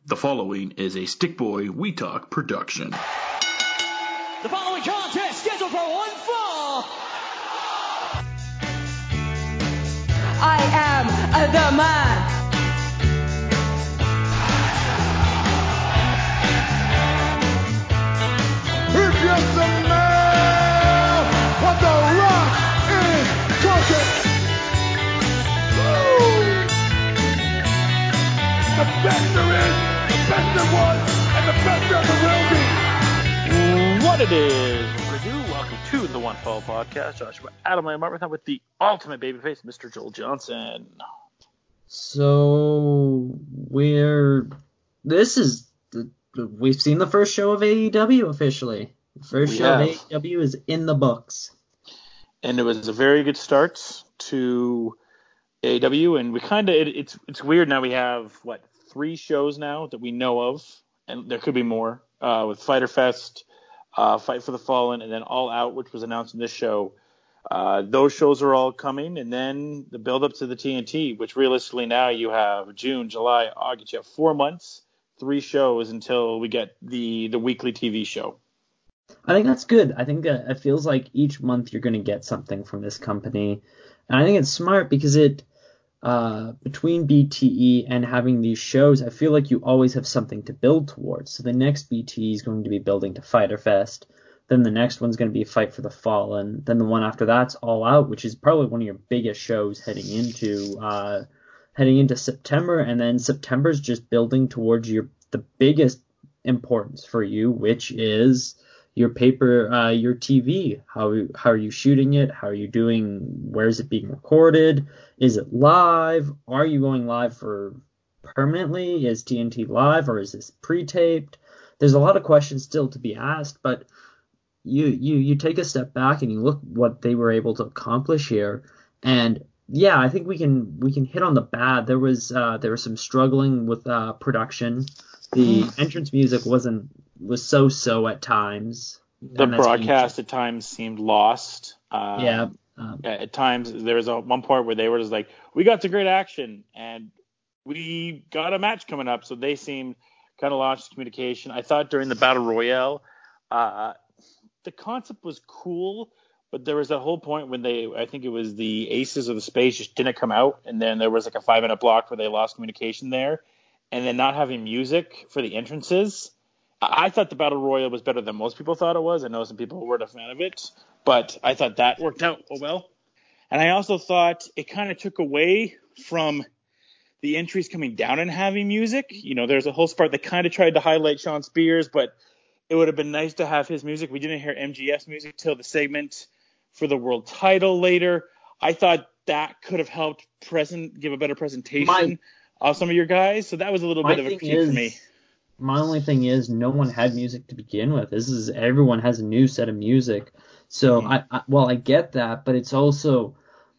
The following is a Stick Boy We Talk production. The following contest scheduled for one fall. I am the man. He's just a man. What the Rock is cooking. Woo! The best there is, the best there was, and the best there ever will be. What it is, what we do. Welcome to the One Fall Podcast. Joshua Adam and Martin with the ultimate babyface, Mr. Joel Johnson. So we've seen the first show of AEW officially. The first show of AEW is in the books. And it was a very good start to AEW, and we kind of it's weird now. We have 3 shows now that we know of, and there could be more with Fyter Fest, Fight for the Fallen, and then All Out, which was announced in this show. Those shows are all coming, and then the build up to the TNT, which realistically now you have June, July, August. You have 4 months, 3 shows until we get the weekly TV show. I think that's good. I think it feels like each month you're going to get something from this company, and I think it's smart because it. Between BTE and having these shows, I feel like you always have something to build towards. So the next BTE is going to be building to Fyter Fest. Then the next one's going to be Fight for the Fallen. Then the one after that's All Out, which is probably one of your biggest shows heading into September. And then September's just building towards the biggest importance for you, which is your TV. How are you shooting it? How are you doing? Where is it being recorded? Is it live? Are you going live for permanently? Is TNT live or is this pre-taped? There's a lot of questions still to be asked, but you take a step back and you look what they were able to accomplish here. And yeah, I think we can hit on the bad. There was some struggling with production. The entrance music was so at times. The broadcast at times seemed lost. At times there was one part where they were just like, we got the great action and we got a match coming up. So they seemed kind of lost communication. I thought during the Battle Royale, the concept was cool, but there was that whole point when I think it was the Aces of the Space just didn't come out. And then there was like a 5-minute block where they lost communication there. And then not having music for the entrances. I thought the Battle Royale was better than most people thought it was. I know some people weren't a fan of it, but I thought that worked out well. And I also thought it kind of took away from the entries coming down and having music. You know, there's a whole part that kind of tried to highlight Sean Spears, but it would have been nice to have his music. We didn't hear MGS music till the segment for the world title later. I thought that could have helped give a better presentation of some of your guys. So that was a little bit of a critique for me. My only thing is no one had music to begin with. Everyone has a new set of music. So I get that, but it's also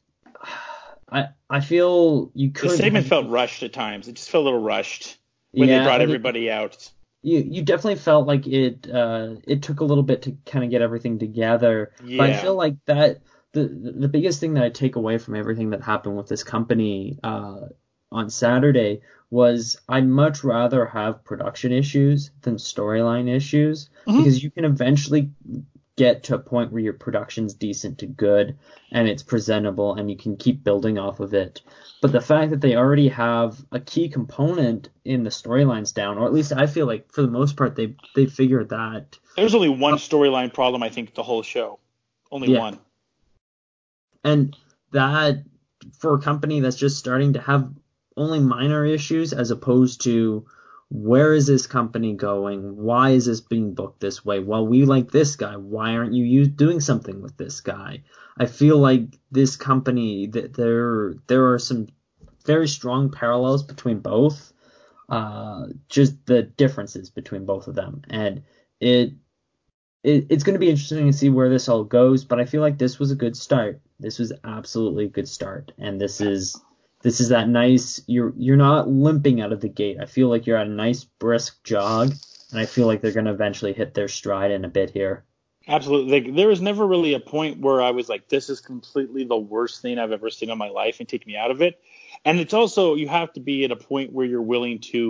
I feel you could. The segment felt rushed at times. It just felt a little rushed when they brought everybody out. You definitely felt like it took a little bit to kind of get everything together. Yeah. But I feel like that the biggest thing that I take away from everything that happened with this company on Saturday was I'd much rather have production issues than storyline issues, because you can eventually get to a point where your production's decent to good and it's presentable and you can keep building off of it. But the fact that they already have a key component in the storylines down, or at least I feel like for the most part they figured that. There's only one storyline problem, I think, the whole show. Only one. And that, for a company that's just starting to have only minor issues, as opposed to where is this company going? Why is this being booked this way? Well, we like this guy. Why aren't you doing something with this guy? I feel like this company, that there are some very strong parallels between both, just the differences between both of them. And it's going to be interesting to see where this all goes, but I feel like this was a good start. This was absolutely a good start. And this is that nice, you're not limping out of the gate. I feel like you're at a nice brisk jog, and I feel like they're going to eventually hit their stride in a bit here. Absolutely. Like, there was never really a point where I was like, this is completely the worst thing I've ever seen in my life and take me out of it. And it's also, you have to be at a point where you're willing to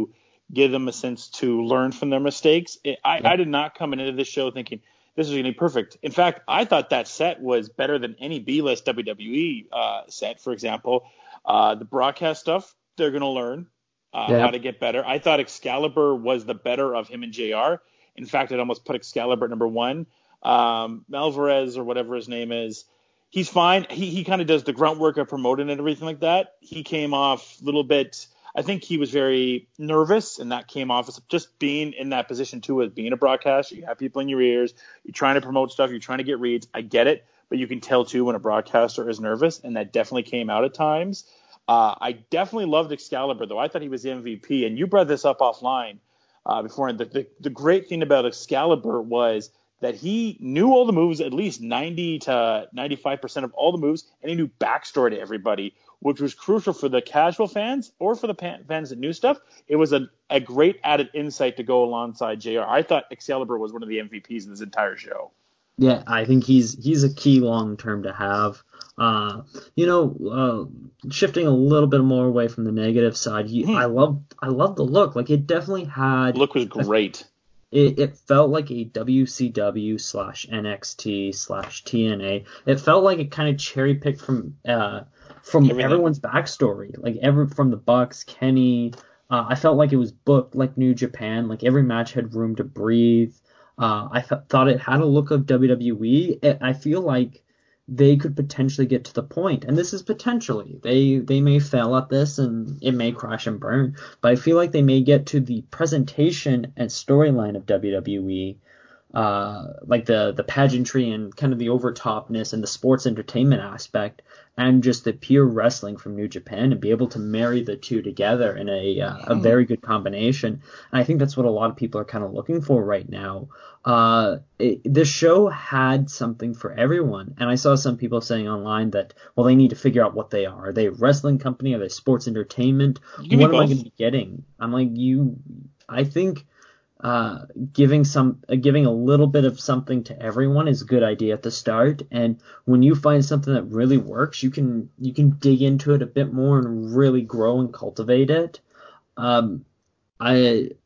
give them a sense to learn from their mistakes. I did not come into this show thinking this is going to be perfect. In fact, I thought that set was better than any B-list WWE set. For example, the broadcast stuff, they're going to learn how to get better. I thought Excalibur was the better of him and JR. In fact, I'd almost put Excalibur at number 1. Alvarez, or whatever his name is, he's fine. He kind of does the grunt work of promoting and everything like that. He came off a little bit, I think he was very nervous, and that came off as just being in that position too, as being a broadcaster. You have people in your ears. You're trying to promote stuff. You're trying to get reads. I get it, but you can tell too when a broadcaster is nervous, and that definitely came out at times. I definitely loved Excalibur, though. I thought he was the MVP, and you brought this up offline before. And the great thing about Excalibur was that he knew all the moves, at least 90 to 95% of all the moves, and he knew backstory to everybody, which was crucial for the casual fans or for the fans that knew stuff. It was a great added insight to go alongside JR. I thought Excalibur was one of the MVPs in this entire show. Yeah, I think he's a key long term to have. Shifting a little bit more away from the negative side, I love the look. Like, it definitely had. Look was great. It felt like a WCW/NXT/TNA. It felt like it kind of cherry picked from everyone's backstory, like from the Bucks, Kenny. I felt like it was booked like New Japan. Like, every match had room to breathe. I thought it had a look of WWE. I feel like they could potentially get to the point, and this is potentially, they may fail at this and it may crash and burn, but I feel like they may get to the presentation and storyline of WWE, like the pageantry and kind of the overtopness and the sports entertainment aspect, and just the pure wrestling from New Japan, and be able to marry the two together in a very good combination. And I think that's what a lot of people are kind of looking for right now. This show had something for everyone, and I saw some people saying online that, well, they need to figure out what they are. Are they a wrestling company? Are they sports entertainment? What am I going to be getting? I'm like, I think giving a little bit of something to everyone is a good idea at the start, and when you find something that really works, you can dig into it a bit more and really grow and cultivate it. We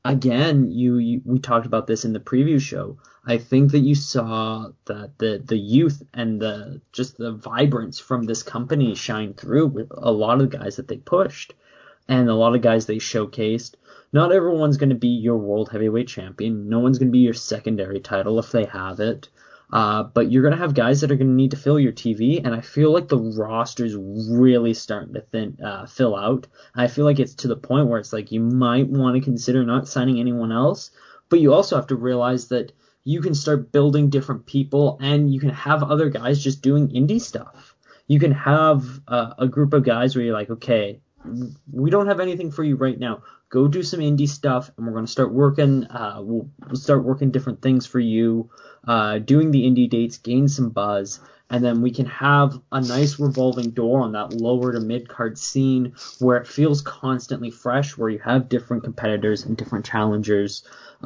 talked about this in the preview show. I think that you saw that the youth and the vibrance from this company shine through with a lot of the guys that they pushed and a lot of guys they showcased. Not everyone's going to be your world heavyweight champion. No one's going to be your secondary title if they have it. But you're going to have guys that are going to need to fill your TV, and I feel like the roster's really starting to fill out. I feel like it's to the point where it's like you might want to consider not signing anyone else, but you also have to realize that you can start building different people, and you can have other guys just doing indie stuff. You can have a group of guys where you're like, okay, we don't have anything for you right now. Go do some indie stuff, and we're going to start working. We'll start working different things for you, doing the indie dates, gain some buzz, and then we can have a nice revolving door on that lower to mid card scene where it feels constantly fresh, where you have different competitors and different challengers,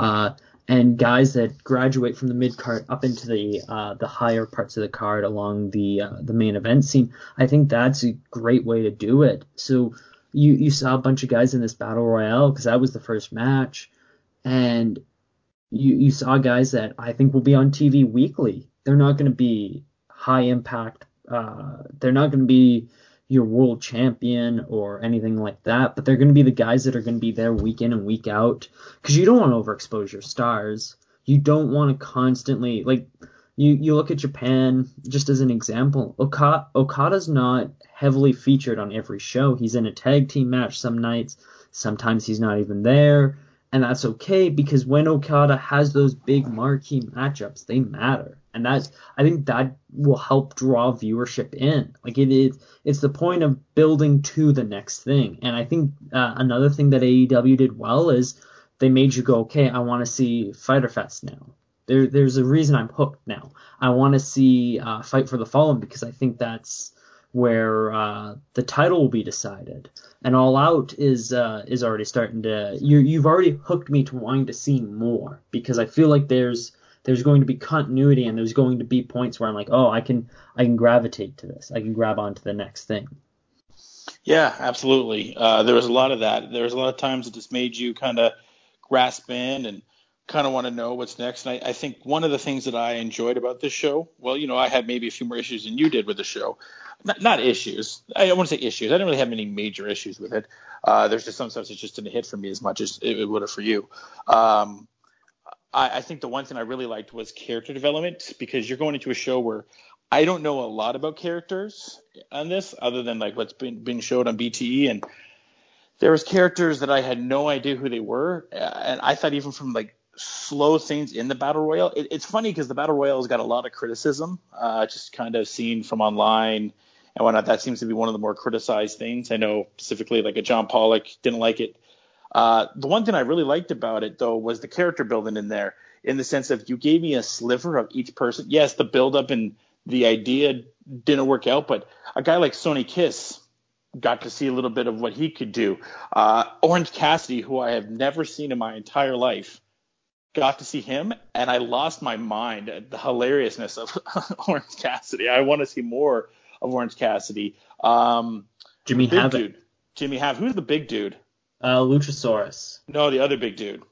and guys that graduate from the mid card up into the higher parts of the card along the main event scene. I think that's a great way to do it. So you saw a bunch of guys in this battle royale, because that was the first match, and you saw guys that I think will be on TV weekly. They're not going to be high impact. They're not going to be your world champion or anything like that, but they're going to be the guys that are going to be there week in and week out, because you don't want to overexpose your stars. You don't want to constantly, like, you look at Japan just as an example. Okada's not heavily featured on every show. He's in a tag team match some nights. Sometimes he's not even there. And that's okay, because when Okada has those big marquee matchups, they matter. And I think that will help draw viewership in. Like, it's the point of building to the next thing. And I think another thing that AEW did well is they made you go, okay, I want to see Fyter Fest now. There's a reason I'm hooked now. I want to see Fight for the Fallen, because I think that's where the title will be decided. And All Out is already starting to. You've already hooked me to wanting to see more, because I feel like there's going to be continuity, and there's going to be points where I'm like, oh, I can gravitate to this. I can grab onto the next thing. Yeah, absolutely. There was a lot of that. There was a lot of times it just made you kind of grasp in and kind of want to know what's next. And I think one of the things that I enjoyed about this show, well, I had maybe a few more issues than you did with the show. Not issues. I don't want to say issues. I didn't really have any major issues with it. There's just some stuff that just didn't hit for me as much as it would have for you. I think the one thing I really liked was character development, because you're going into a show where I don't know a lot about characters on this other than like what's been showed on BTE, and there was characters that I had no idea who they were, and I thought even from like slow things in the battle royale, it's funny because the battle royale has got a lot of criticism, just kind of seen from online and whatnot. That seems to be one of the more criticized things. I know specifically like a John Pollock didn't like it. The one thing I really liked about it, though, was the character building in there, in the sense of you gave me a sliver of each person. Yes, the build up and the idea didn't work out, but a guy like Sonny Kiss got to see a little bit of what he could do. Orange Cassidy, who I have never seen in my entire life, got to see him, and I lost my mind at the hilariousness of Orange Cassidy. I want to see more of Orange Cassidy. Jimmy Havoc. Jimmy Havoc. Who's the big dude? Luchasaurus. No, the other big dude.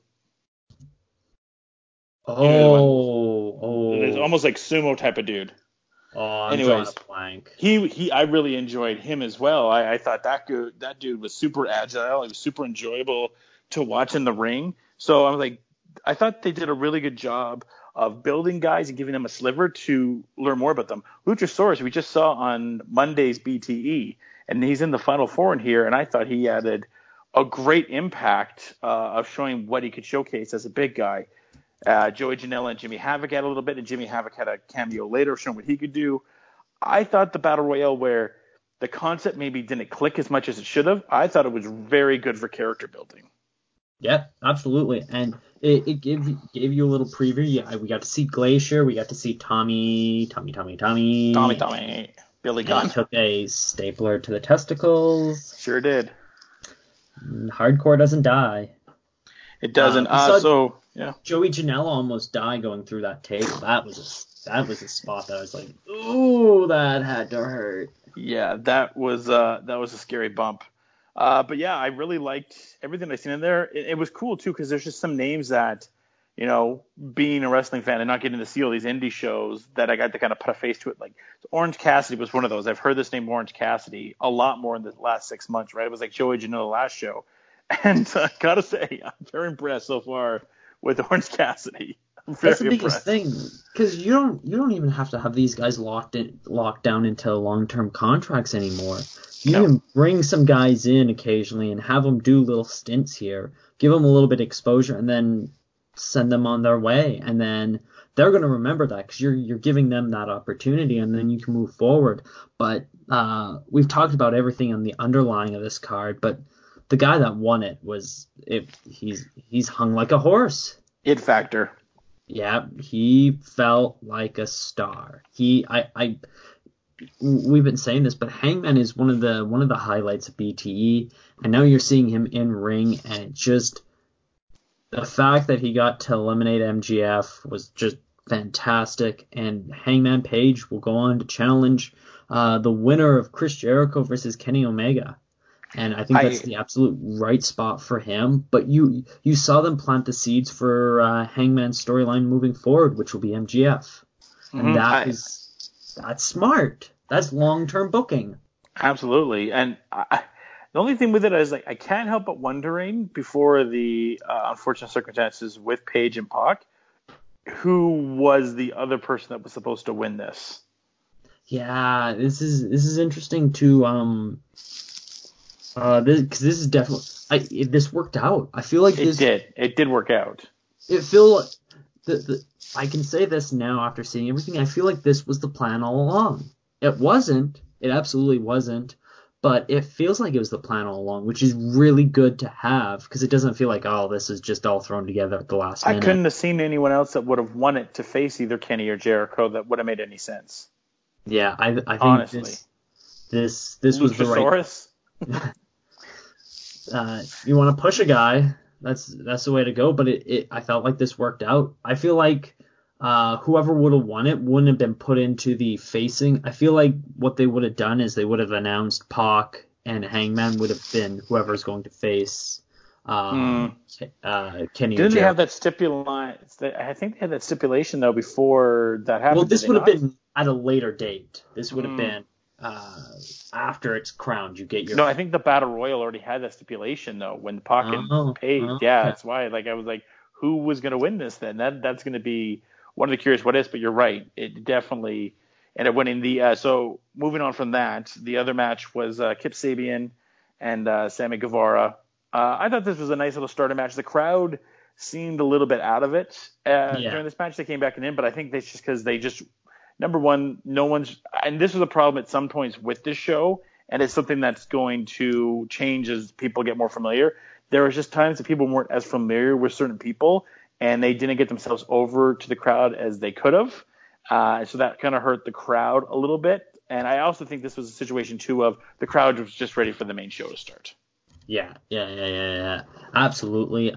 Oh. It's almost like sumo type of dude. Oh, I'm drawing a blank. I really enjoyed him as well. I thought that dude was super agile. He was super enjoyable to watch in the ring. So I thought they did a really good job of building guys and giving them a sliver to learn more about them. Luchasaurus, we just saw on Monday's BTE, and he's in the Final Four in here, and I thought he added a great impact of showing what he could showcase as a big guy. Joey Janela and Jimmy Havoc had a little bit, and Jimmy Havoc had a cameo later showing what he could do. I thought the Battle Royale, where the concept maybe didn't click as much as it should have, I thought it was very good for character building. Yeah, absolutely. And it gave you a little preview. Yeah, we got to see Glacier. We got to see Tommy. Billy Gunn. Took a stapler to the testicles. Sure did. Hardcore doesn't die. It doesn't. Yeah. Joey Janela almost died going through that table. That was a spot that I was like, ooh, that had to hurt. Yeah, that was a scary bump. But yeah, I really liked everything I seen in there. It was cool too, because there's just some names that, being a wrestling fan and not getting to see all these indie shows, that I got to kind of put a face to it. Like Orange Cassidy was one of those. I've heard this name Orange Cassidy a lot more in the last 6 months, right? It was like Joey Janela last show. And I gotta say, I'm very impressed so far with Orange Cassidy. That's the biggest thing, because you don't even have to have these guys locked down into long-term contracts anymore. You can bring some guys in occasionally and have them do little stints here, give them a little bit of exposure, and then send them on their way. And then they're going to remember that, because you're giving them that opportunity, and then you can move forward. But we've talked about everything on the underlying of this card, but the guy that won it he's hung like a horse. It factor. Yeah, he felt like a star. We've been saying this, but Hangman is one of the highlights of BTE, and now you're seeing him in ring, and just the fact that he got to eliminate MGF was just fantastic. And Hangman Page will go on to challenge the winner of Chris Jericho versus Kenny Omega. And I think that's the absolute right spot for him. But you saw them plant the seeds for Hangman's storyline moving forward, which will be MGF. And that's smart. That's long-term booking. Absolutely. And the only thing with it is, like, I can't help but wondering, before the unfortunate circumstances with Paige and Pac, who was the other person that was supposed to win this? Yeah, this is interesting too. Because this is definitely this worked out. I feel like it did work out. I can say this now after seeing everything. I feel like this was the plan all along. It wasn't. It absolutely wasn't. But it feels like it was the plan all along, which is really good to have, because it doesn't feel like, oh, this is just all thrown together at the last minute. I couldn't have seen anyone else that would have won it to face either Kenny or Jericho that would have made any sense. Yeah, I think honestly, this was the right. You want to push a guy, that's the way to go. But I felt like this worked out. I feel like whoever would have won it wouldn't have been put into the facing. I feel like what they would have done is they would have announced Pac Hangman would have been whoever's going to face Kenny Didn't they have that stipulation? I think they had that stipulation though before that happened. Well, this would have been at a later date. This would have been after it's crowned. You get your. No, I think the Battle Royal already had that stipulation though when Pac paid. Okay. Yeah, that's why. Like I was like, who was going to win this then? That's going to be one of the curious what ifs. But you're right. It definitely ended up winning the. So moving on from that, the other match was Kip Sabian and Sammy Guevara. I thought this was a nice little starter match. The crowd seemed a little bit out of it during this match. They came back and in, but I think that's just because they just, number one, no one's, and this was a problem at some points with this show, and it's something that's going to change as people get more familiar. There was just times that people weren't as familiar with certain people, and they didn't get themselves over to the crowd as they could have. So that kind of hurt the crowd a little bit. And I also think this was a situation, too, of the crowd was just ready for the main show to start. Yeah. Absolutely.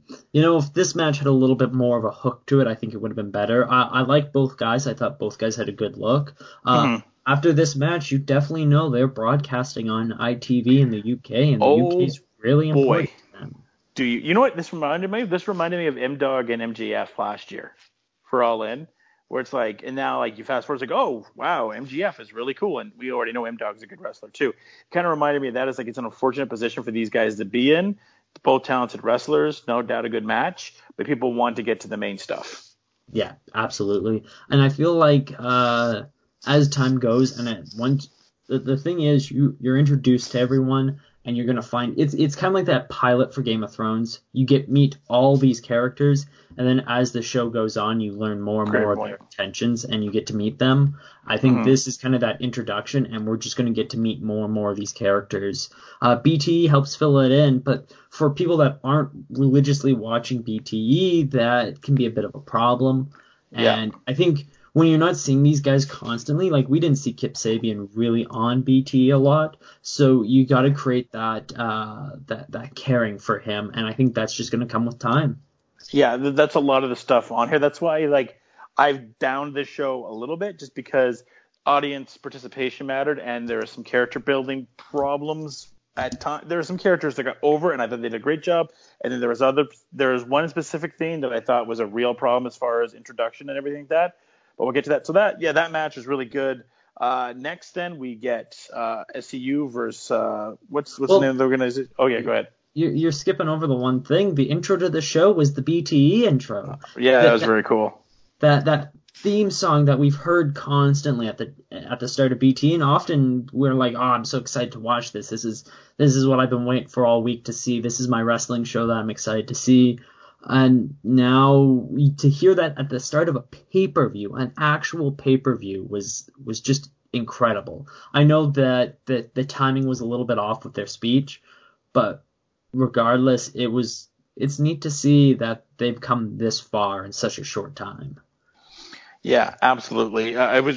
If this match had a little bit more of a hook to it, I think it would have been better. I like both guys. I thought both guys had a good look. After this match, you definitely know they're broadcasting on ITV in the UK, and the UK is really important to them. Do you? You know what this reminded me of? This reminded me of M-Dog and MJF last year for All In, where it's like, and now like you fast forward, it's like, oh wow, MJF is really cool, and we already know M-Dog's a good wrestler too. It kind of reminded me of that. It's like it's an unfortunate position for these guys to be in. Both talented wrestlers, no doubt a good match, but people want to get to the main stuff. Yeah, absolutely. And I feel like as time goes, and the thing is, you're introduced to everyone, and you're gonna find it's kind of like that pilot for Game of Thrones. You meet all these characters, and then as the show goes on, you learn more and more of their intentions, and you get to meet them. I think this is kind of that introduction, and we're just gonna get to meet more and more of these characters. BTE helps fill it in, but for people that aren't religiously watching BTE, that can be a bit of a problem. And I think when you're not seeing these guys constantly, like we didn't see Kip Sabian really on BTE a lot, so you got to create that caring for him, and I think that's just going to come with time. Yeah, that's a lot of the stuff on here. That's why like I've downed this show a little bit, just because audience participation mattered, and there are some character building problems at time. There are some characters that got over, and I thought they did a great job, and then there was one specific thing that I thought was a real problem as far as introduction and everything like that. But we'll get to that. So that match was really good. Next, then we get SCU versus what's the name of the organization? Oh yeah, go ahead. You're skipping over the one thing. The intro to the show was the BTE intro. That was very cool. That theme song that we've heard constantly at the start of BTE, and often we're like, oh, I'm so excited to watch this. This is what I've been waiting for all week to see. This is my wrestling show that I'm excited to see. And now to hear that at the start of a pay-per-view, an actual pay-per-view, was just incredible. I know that the timing was a little bit off with their speech, but regardless, it's neat to see that they've come this far in such a short time. Yeah, absolutely.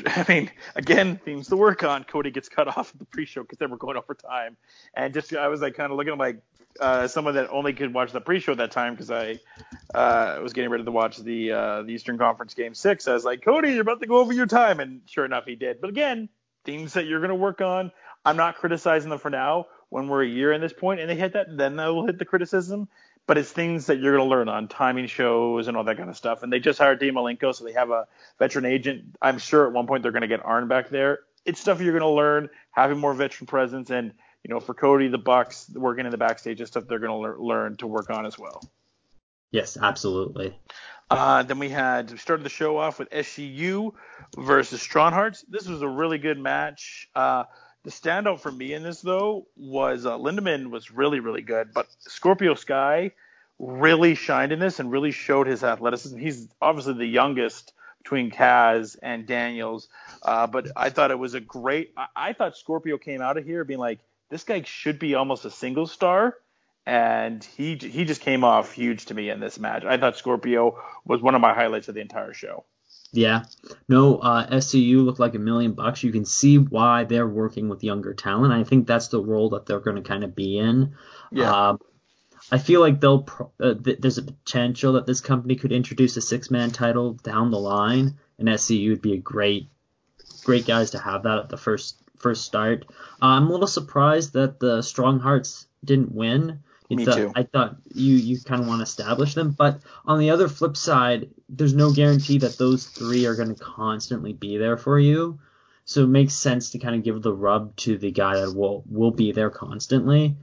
Again, things to work on. Cody gets cut off at the pre-show because they were going over time, and I was like kind of looking at like someone that only could watch the pre-show at that time because I was getting ready to watch the Eastern Conference Game 6. I was like, Cody, you're about to go over your time, and sure enough, he did. But again, things that you're going to work on. I'm not criticizing them for now. When we're a year in this point and they hit that, then I will hit the criticism. But it's things that you're going to learn on timing shows and all that kind of stuff. And they just hired Dean Malenko, so they have a veteran agent. I'm sure at one point they're going to get Arn back there. It's stuff you're going to learn, having more veteran presence. And, for Cody, the Bucks, working in the backstage is stuff they're going to learn to work on as well. Yes, absolutely. Then we started the show off with SCU versus Strong Hearts. This was a really good match. The standout for me in this, though, was Lindemann was really, really good. But Scorpio Sky really shined in this and really showed his athleticism. He's obviously the youngest between Kaz and Daniels. But I thought it was I thought Scorpio came out of here being like, this guy should be almost a single star. And he just came off huge to me in this match. I thought Scorpio was one of my highlights of the entire show. Yeah. No, SCU looked like $1 million. You can see why they're working with younger talent. I think that's the role that they're going to kind of be in. Yeah. I feel like there's a potential that this company could introduce a 6-man title down the line, and SCU would be a great guys to have that at the first first start. I'm a little surprised that the Strong Hearts didn't win. Me too. I thought you kind of want to establish them, but on the other flip side, there's no guarantee that those three are going to constantly be there for you. So it makes sense to kind of give the rub to the guy that will be there constantly.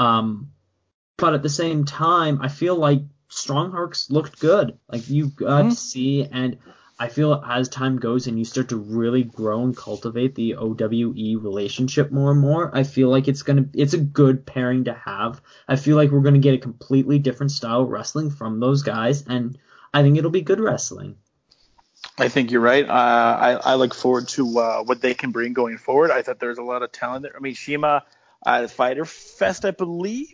But at the same time, I feel like Strong Hearts looked good. Like you got to see, and I feel as time goes and you start to really grow and cultivate the OWE relationship more and more, I feel like it's a good pairing to have. I feel like we're gonna get a completely different style of wrestling from those guys, and I think it'll be good wrestling. I think you're right. I look forward to what they can bring going forward. I thought there was a lot of talent there. I mean, Shima at Fyter Fest, I believe,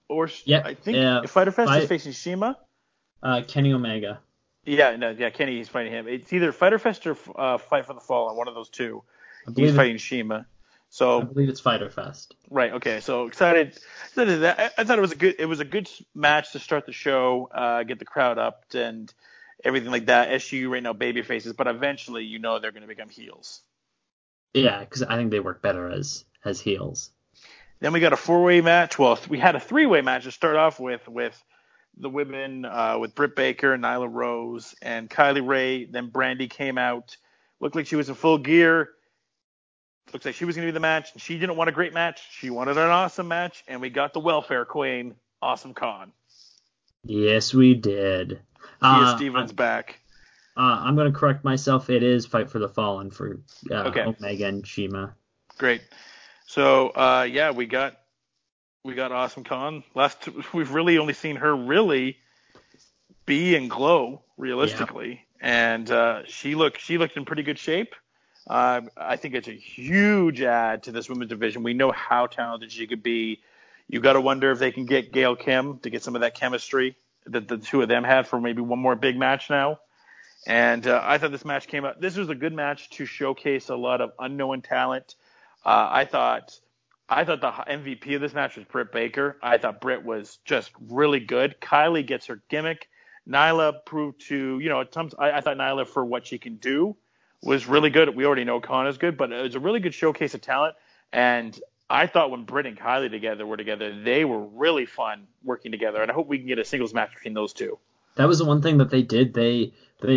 I think Fyter Fest is facing Shima. Kenny Omega. Yeah, Kenny is fighting him. It's either Fyter Fest or Fight for the Fallen, one of those two. He's fighting Shima. So I believe it's Fyter Fest. Right. Okay. So excited that. I thought it was a good match to start the show, get the crowd up and everything like that. SU right now baby faces, but eventually they're going to become heels. Yeah, because I think they work better as heels. Then we got a 4-way match. Well, we had a 3-way match to start off with the women, with Britt Baker, Nyla Rose, and Kylie Rae. Then Brandy came out. Looked like she was in full gear. Looks like she was going to be the match. She didn't want a great match. She wanted an awesome match. And we got the welfare queen, Awesome Khan. Yes, we did. Kia Stevens back. I'm going to correct myself. It is Fight for the Fallen for Omega and Shima. Great. So, we got Awesome Khan. We've really only seen her really be and glow realistically, and she looked in pretty good shape. I think it's a huge add to this women's division. We know how talented she could be. You got to wonder if they can get Gail Kim to get some of that chemistry that the two of them had for maybe one more big match now. And I thought this match came out. This was a good match to showcase a lot of unknown talent. I thought the MVP of this match was Britt Baker. I thought Britt was just really good. Kylie gets her gimmick. Nyla proved to, at times I thought Nyla, for what she can do, was really good. We already know Khan is good, but it was a really good showcase of talent. And I thought when Britt and Kylie were together, they were really fun working together. And I hope we can get a singles match between those two. That was the one thing that they did. They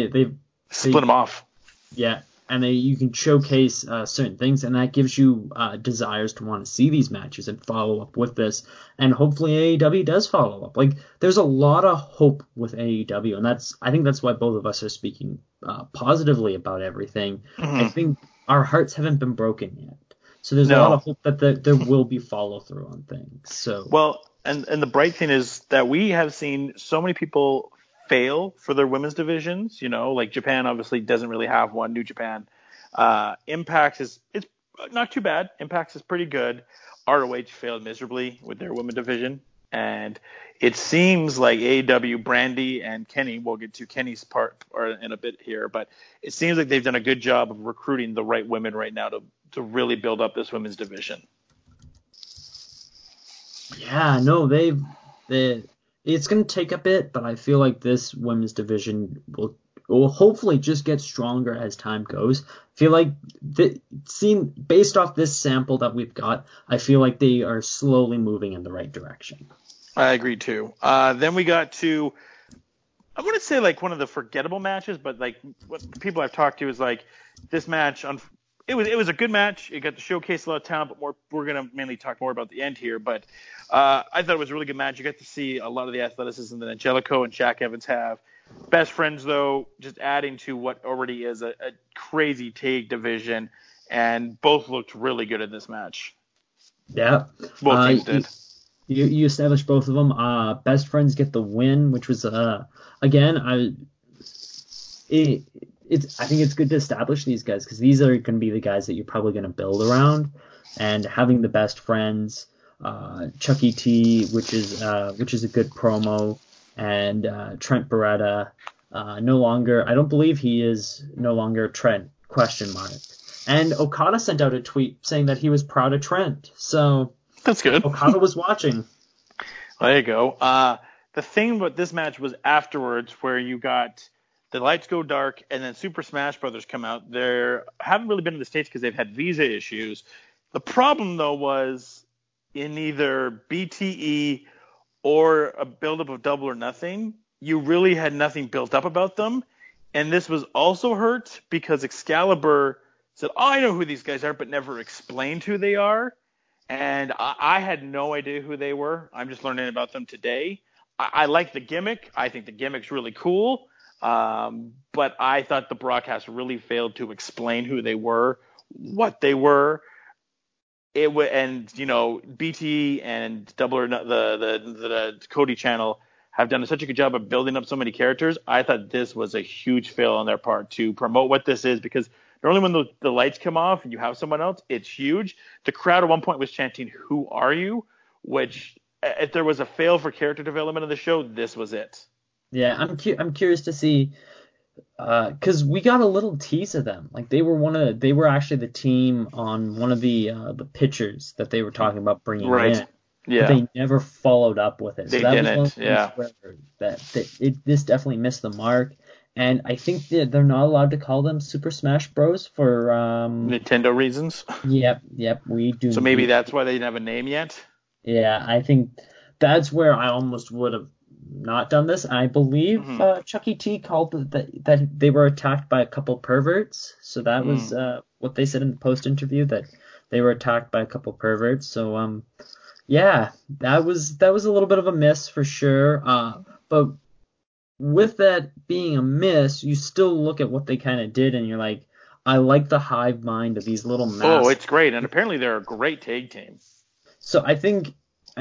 split them off. Yeah. And you can showcase certain things, and that gives you desires to want to see these matches and follow up with this. And hopefully AEW does follow up. Like, there's a lot of hope with AEW, and I think that's why both of us are speaking positively about everything. Mm-hmm. I think our hearts haven't been broken yet, so there's a lot of hope that there will be follow through on things. So well, and the bright thing is that we have seen so many people fail for their women's divisions, like Japan obviously doesn't really have one. New Japan, Impact it's not too bad. Impact is pretty good. ROH failed miserably with their women's division, and it seems like AEW, Brandy and Kenny, we'll get to Kenny's part in a bit here, but it seems like they've done a good job of recruiting the right women right now to really build up this women's division. Yeah, no, it's going to take a bit, but I feel like this women's division will hopefully just get stronger as time goes. I feel like based off this sample that we've got, I feel like they are slowly moving in the right direction. I agree too. Then we got to, I wouldn't say like one of the forgettable matches, but like what people I've talked to is like this match. It was a good match. It got to showcase a lot of talent, but we're going to mainly talk more about the end here. But I thought it was a really good match. You got to see a lot of the athleticism that Angelico and Jack Evans have. Best friends, though, just adding to what already is a crazy tag division, and both looked really good in this match. Yeah. Both teams did. You established both of them. Best friends get the win, which was, again, I think it's good to establish these guys because these are going to be the guys that you're probably going to build around, and having the best friends, Chucky T, which is a good promo, and Trent Beretta, I don't believe he is no longer Trent, ? And Okada sent out a tweet saying that he was proud of Trent. So that's good. Okada was watching. There you go. The thing about this match was afterwards where you got the lights go dark and then Super Smash Brothers come out. They haven't really been in the States because they've had visa issues. The problem, though, was in either BTE or a buildup of Double or Nothing, you really had nothing built up about them. And this was also hurt because Excalibur said, oh, I know who these guys are, but never explained who they are. And I had no idea who they were. I'm just learning about them today. I like the gimmick. I think the gimmick's really cool. But I thought the broadcast really failed to explain who they were, what they were. And BT and Double or the Cody channel have done such a good job of building up so many characters. I thought this was a huge fail on their part to promote what this is, because normally when the lights come off and you have someone else, it's huge. The crowd at one point was chanting, "Who are you?" Which, if there was a fail for character development of the show, this was it. Yeah, I'm curious to see, because we got a little tease of them. Like they were actually the team on one of the pictures that they were talking about bringing in. Yeah. But they never followed up with it. They didn't. Yeah. This definitely missed the mark. And I think that they're not allowed to call them Super Smash Bros. For Nintendo reasons. Yep, we do. So maybe that's why they didn't have a name yet. Yeah, I think that's where I almost would have not done this. I believe Chucky T called that they were attacked by a couple perverts. So that was what they said in the post interview, that they were attacked by a couple perverts. So yeah, that was a little bit of a miss for sure. But with that being a miss, you still look at what they kind of did, and you're like, I like the hive mind of these little masks. Oh, it's great, and apparently they're a great tag team. So I think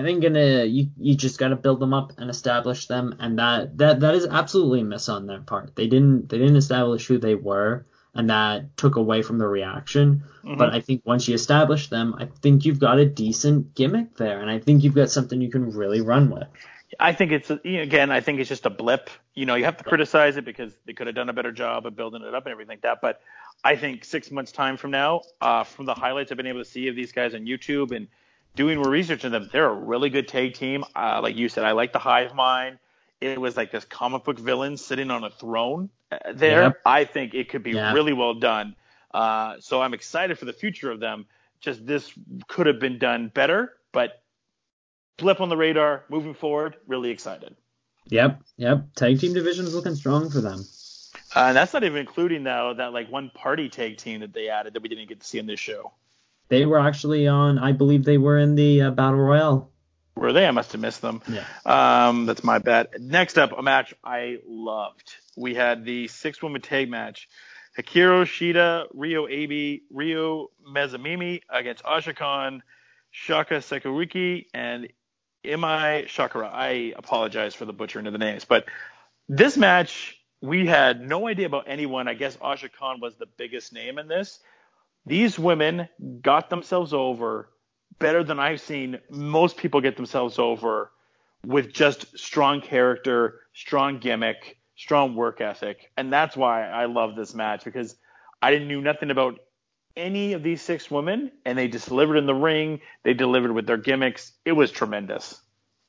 you just got to build them up and establish them, and that is absolutely a miss on their part. They didn't establish who they were, and that took away from the reaction. But I think once you establish them, I think you've got a decent gimmick there, and I think you've got something you can really run with. I think I think it's just a blip. You have to criticize it because they could have done a better job of building it up and everything like that. But I think 6 months time from now, from the highlights I've been able to see of these guys on YouTube and doing more research on them, they're a really good tag team. Like you said, I like the hive mind. It was like this comic book villain sitting on a throne there. Yep. I think it could be really well done. So I'm excited for the future of them. Just this could have been done better, but blip on the radar, moving forward, really excited. Yep. Tag team division is looking strong for them. And that's not even including, though, that like one party tag team that they added that we didn't get to see on this show. They were actually on, I believe they were in the Battle Royale. Were they? I must have missed them. Yeah. That's my bad. Next up, a match I loved. We had the 6-woman tag match. Hikaru Shida, Ryo Abe, Ryo Mizunami against Asha Khan, Shaka Sakuragi, and Emi Sakura. I apologize for the butchering of the names. But this match, we had no idea about anyone. I guess Asha Khan was the biggest name in this. These women got themselves over better than I've seen most people get themselves over, with just strong character, strong gimmick, strong work ethic. And that's why I love this match, because I didn't know nothing about any of these 6 women, and they just delivered in the ring. They delivered with their gimmicks. It was tremendous.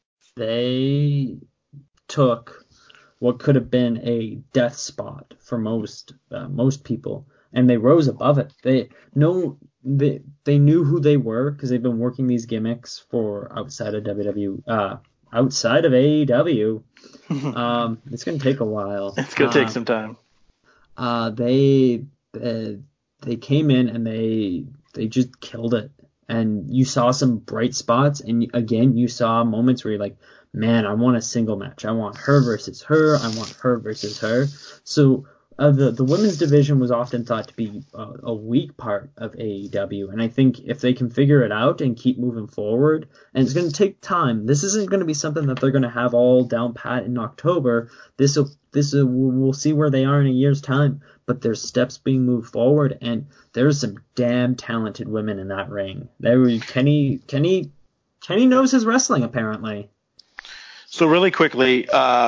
They took what could have been a death spot for most people, and they rose above it. They knew who they were because they've been working these gimmicks for outside of WWE. Outside of AEW, it's gonna take a while. It's gonna take some time. They came in and they just killed it. And you saw some bright spots, and again, you saw moments where you're like, man, I want a single match. I want her versus her. I want her versus her. So the women's division was often thought to be a weak part of AEW. And I think if they can figure it out and keep moving forward, and it's going to take time. This isn't going to be something that they're going to have all down pat in October. We'll see where they are in a year's time. But there's steps being moved forward, and there's some damn talented women in that ring. Kenny knows his wrestling, apparently. So really quickly,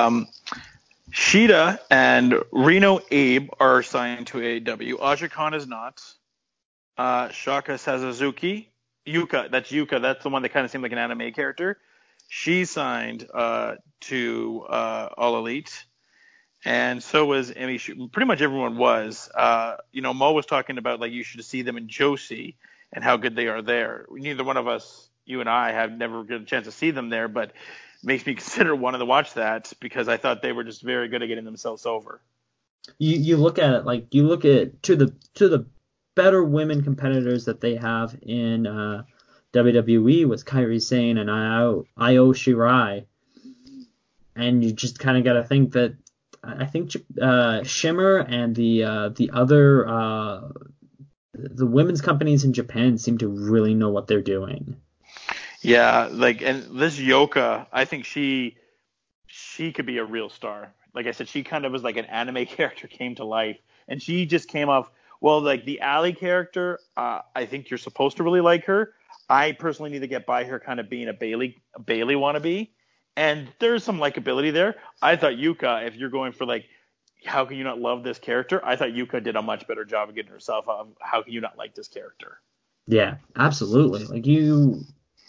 Shida and Reno Abe are signed to AEW. Asha Khan is not. Shaka Sazazuki, Yuka, that's the one that kind of seemed like an anime character. She signed to All Elite. And so was Emi. Pretty much everyone was. Mo was talking about like you should see them in Josie, and how good they are there. Neither one of us, you and I, have never got a chance to see them there, but it makes me consider wanting to watch that because I thought they were just very good at getting themselves over. You look at it like you look at to the better women competitors that they have in WWE with Kairi Sane and Io Shirai, and you just kind of got to think that I think Shimmer and the other the women's companies in Japan seem to really know what they're doing. Yeah, and this Yoka, I think she could be a real star. Like I said, she kind of was like an anime character came to life, and she just came off. Well, like the Allie character, I think you're supposed to really like her. I personally need to get by her kind of being a Bailey wannabe, and there's some likability there. I thought Yuka, if you're going for like, how can you not love this character? I thought Yuka did a much better job of getting herself off. How can you not like this character? Yeah, absolutely. Like you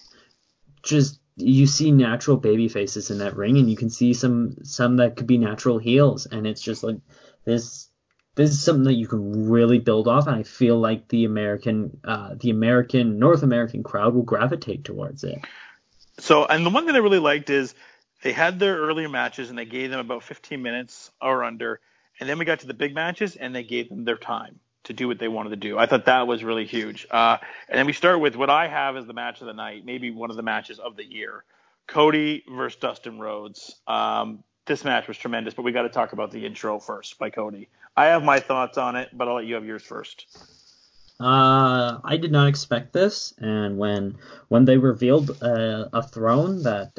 see natural baby faces in that ring, and you can see some that could be natural heels, and it's just like this is something that you can really build off, and I feel like the North American crowd will gravitate towards it. So, and the one thing I really liked is they had their earlier matches, and they gave them about 15 minutes or under, and then we got to the big matches, and they gave them their time to do what they wanted to do. I thought that was really huge. And then we start with what I have as the match of the night, maybe one of the matches of the year. Cody versus Dustin Rhodes. This match was tremendous, but we got to talk about the intro first by Cody. I have my thoughts on it, but I'll let you have yours first. I did not expect this, and when they revealed a throne that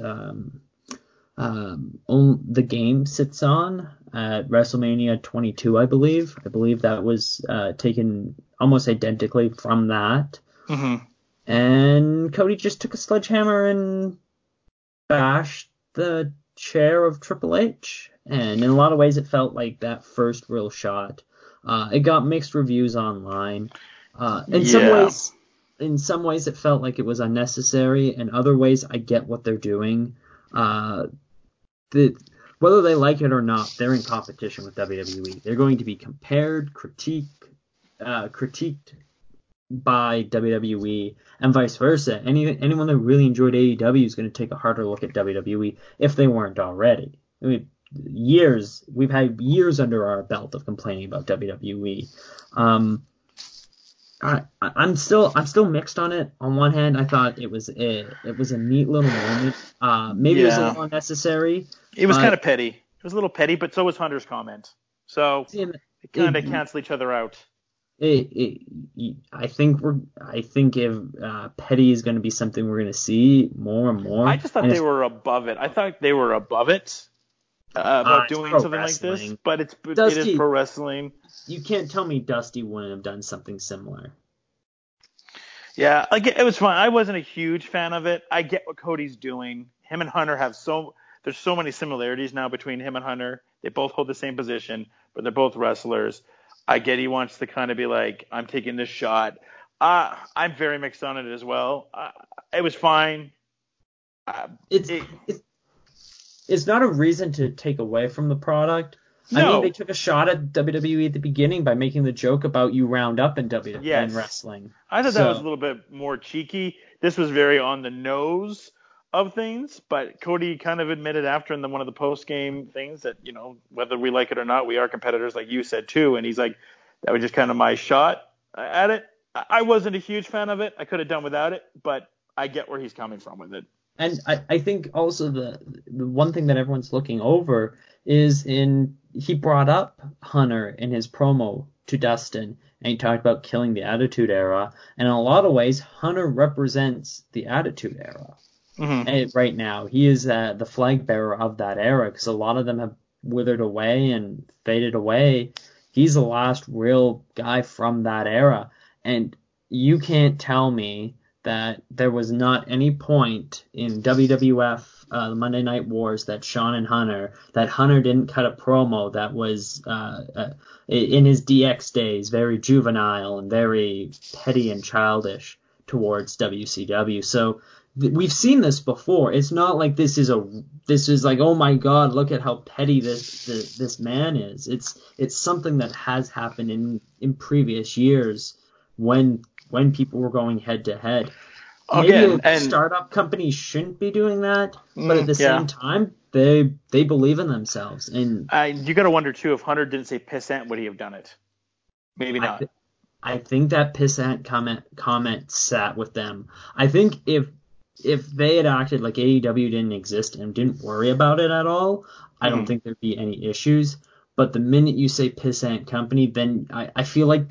the game sits on at WrestleMania 22, I believe that was taken almost identically from that. Mm-hmm. And Cody just took a sledgehammer and bashed the chair of Triple H, and in a lot of ways it felt like that first real shot. It got mixed reviews online. In some ways it felt like it was unnecessary. In other ways, I get what they're doing. Whether they like it or not, they're in competition with WWE. They're going to be compared, critiqued by WWE, and vice versa. Anyone that really enjoyed AEW is going to take a harder look at WWE if they weren't already. I mean, we've had years under our belt of complaining about WWE. I'm still mixed on it. On one hand, I thought it was a neat little moment. Maybe it was a little unnecessary. It was kind of petty. It was a little petty, but so was Hunter's comment. So they kind of cancel each other out. I think if petty is going to be something we're going to see more and more. I just thought they were above it. I thought they were above it about doing something wrestling like this, but it is pro wrestling. You can't tell me Dusty wouldn't have done something similar. Yeah, it was fun. I wasn't a huge fan of it. I get what Cody's doing. Him and Hunter there's so many similarities now between him and Hunter. They both hold the same position, but they're both wrestlers. I get he wants to kind of be like, I'm taking this shot. I'm very mixed on it as well. It was fine. It's not a reason to take away from the product. No. I mean, they took a shot at WWE at the beginning by making the joke about you round up in WWE wrestling. I thought that was a little bit more cheeky. This was very on the nose of things, but Cody kind of admitted after in one of the post-game things that, whether we like it or not, we are competitors, like you said too. And he's like, that was just kind of my shot at it. I wasn't a huge fan of it. I could have done without it, but I get where he's coming from with it. And I think also the one thing that everyone's looking over is he brought up Hunter in his promo to Dustin, and he talked about killing the Attitude Era. And in a lot of ways, Hunter represents the Attitude Era. Mm-hmm. And right now, he is the flag bearer of that era, because a lot of them have withered away and faded away. He's the last real guy from that era. And you can't tell me that there was not any point in WWF, the Monday Night Wars, that Hunter didn't cut a promo that was, in his DX days, very juvenile and very petty and childish towards WCW. So we've seen this before. It's not like this is like, oh my God, look at how petty this man is. It's something that has happened in previous years when when people were going head to head. Maybe startup companies shouldn't be doing that, but at the same time, they believe in themselves. And you got to wonder too, if Hunter didn't say pissant, would he have done it? Maybe not. I think that pissant comment sat with them. I think if they had acted like AEW didn't exist and didn't worry about it at all, I don't think there'd be any issues. But the minute you say pissant company, then I feel like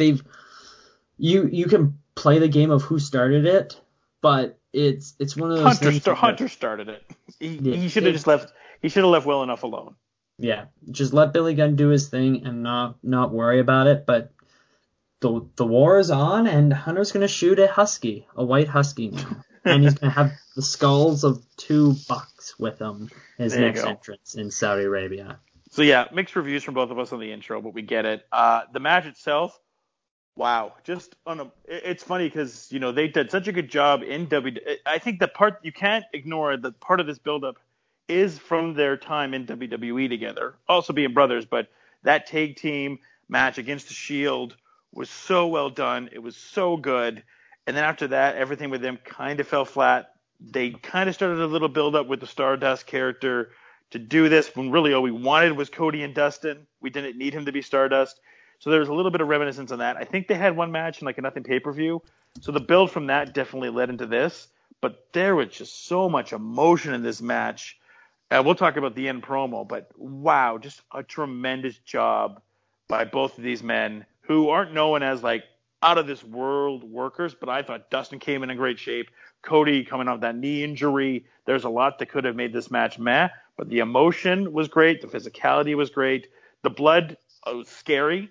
you can play the game of who started it, but it's one of those things. Hunter started it. He should have just left. He should have left well enough alone. Yeah, just let Billy Gunn do his thing and not worry about it. But the war is on, and Hunter's gonna shoot a white husky now, and he's gonna have the skulls of 2 bucks with him. His next entrance in Saudi Arabia. So yeah, mixed reviews from both of us on the intro, but we get it. The match itself. Wow, it's funny because they did such a good job in WWE. I think the part you can't ignore, the part of this buildup is from their time in WWE together, also being brothers. But that tag team match against the Shield was so well done. It was so good. And then after that, everything with them kind of fell flat. They kind of started a little buildup with the Stardust character to do this when really all we wanted was Cody and Dustin. We didn't need him to be Stardust. So there was a little bit of reminiscence on that. I think they had one match in like a nothing pay-per-view. So the build from that definitely led into this. But there was just so much emotion in this match. We'll talk about the end promo, but wow, just a tremendous job by both of these men who aren't known as like out of this world workers. But I thought Dustin came in great shape. Cody coming off that knee injury. There's a lot that could have made this match meh. But the emotion was great. The physicality was great. The blood was scary.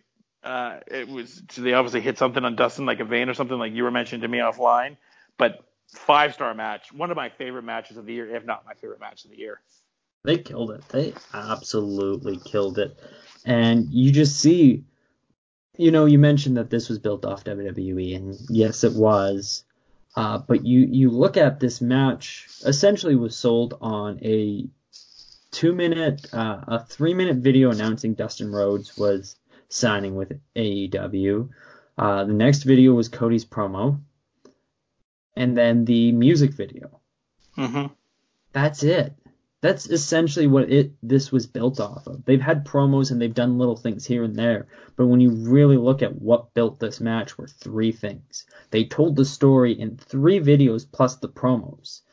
They obviously hit something on Dustin, like a vein or something, like you were mentioning to me offline. But 5-star match, one of my favorite matches of the year, if not my favorite match of the year. They killed it. They absolutely killed it. And you just see, you mentioned that this was built off WWE, and yes, it was. But you look at this match, essentially was sold on a 3-minute video announcing Dustin Rhodes was signing with AEW. The next video was Cody's promo, and then the music video. That's it. That's essentially what this was built off of. They've had promos and they've done little things here and there, but when you really look at what built this match were 3 things. They told the story in 3 videos plus the promos.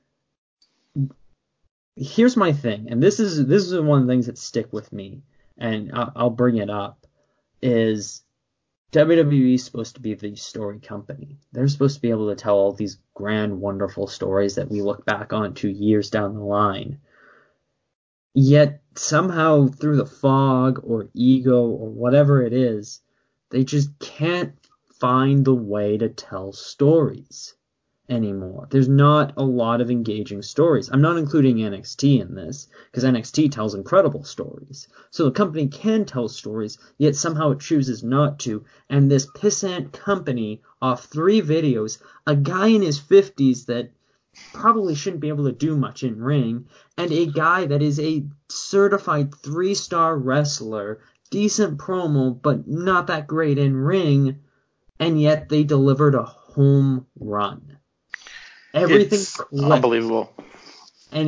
Here's my thing, and this is one of the things that stick with me, and I'll bring it up. Is WWE supposed to be the story company. They're supposed to be able to tell all these grand, wonderful stories that we look back on 2 years down the line. Yet, somehow, through the fog or ego or whatever it is, they just can't find the way to tell stories anymore. There's not a lot of engaging stories. I'm not including NXT in this, because NXT tells incredible stories. So the company can tell stories, yet somehow it chooses not to. And this pissant company, off 3 videos, a guy in his 50s that probably shouldn't be able to do much in ring, and a guy that is a certified 3-star wrestler, decent promo, but not that great in ring, and yet they delivered a home run. Everything's unbelievable. And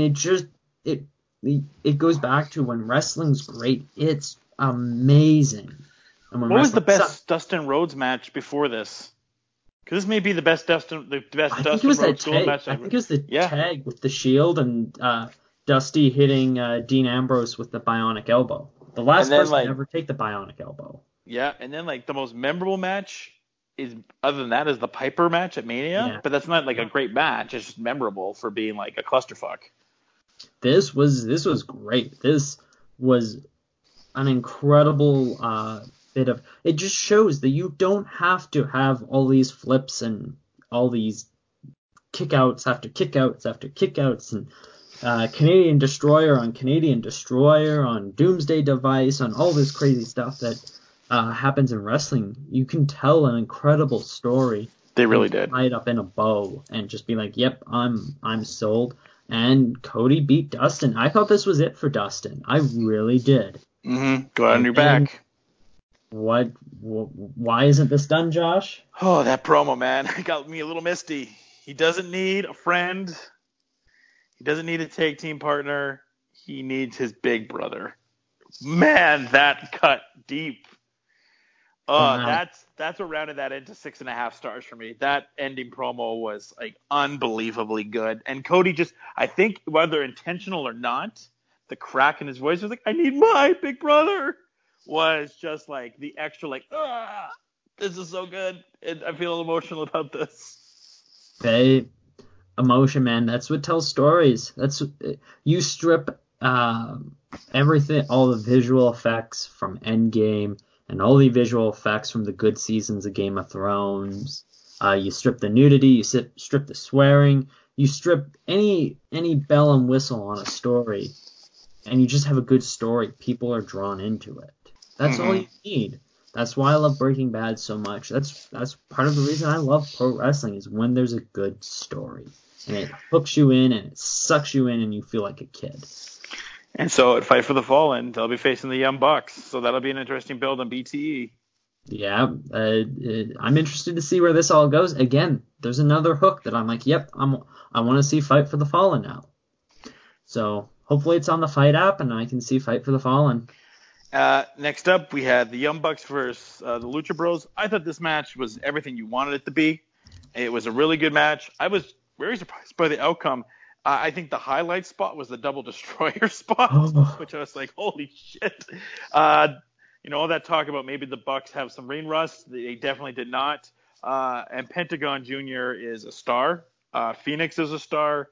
it goes back to when wrestling's great, it's amazing. And what was the best Dustin Rhodes match before this? Because this may be the best Dustin Rhodes match ever. I think it was the tag with the Shield and Dusty hitting Dean Ambrose with the bionic elbow. The last person to ever take the bionic elbow. Yeah, and then the most memorable match is, other than that, is the Piper match at Mania. Yeah. But that's not a great match. It's just memorable for being a clusterfuck. This was great. This was an incredible bit of. It just shows that you don't have to have all these flips and all these kickouts after kickouts after kickouts and Canadian Destroyer on Canadian Destroyer on Doomsday Device on all this crazy stuff that happens in wrestling. You can tell an incredible story. They really did. Tie it up in a bow and just be like, "Yep, I'm sold." And Cody beat Dustin. I thought this was it for Dustin. I really did. Go out on your back. Why isn't this done, Josh? Oh, that promo, man, got me a little misty. He doesn't need a friend. He doesn't need a tag team partner. He needs his big brother. Man, that cut deep. That's what rounded that into 6.5 stars for me. That ending promo was like unbelievably good. And Cody just, I think whether intentional or not, the crack in his voice was like, I need my big brother, was just like the extra like, this is so good. And I feel emotional about this. Emotion, man. That's what tells stories. You strip everything, all the visual effects from Endgame and all the visual effects from the good seasons of Game of Thrones. You strip the nudity, you strip the swearing, you strip any bell and whistle on a story, and you just have a good story. People are drawn into it. That's all you need. That's why I love Breaking Bad so much. That's part of the reason I love pro wrestling, is when there's a good story. And it hooks you in and it sucks you in and you feel like a kid. And so at Fight for the Fallen, they'll be facing the Young Bucks. So that'll be an interesting build on BTE. Yeah, I'm interested to see where this all goes. Again, there's another hook that I'm like, yep, I want to see Fight for the Fallen now. So hopefully it's on the Fight app and I can see Fight for the Fallen. Next up, we had the Young Bucks versus the Lucha Bros. I thought this match was everything you wanted it to be. It was a really good match. I was very surprised by the outcome. I think the highlight spot was the double destroyer spot, which I was like, holy shit. All that talk about maybe the Bucks have some ring rust. They definitely did not. And Pentagon Jr. is a star. Phoenix is a star.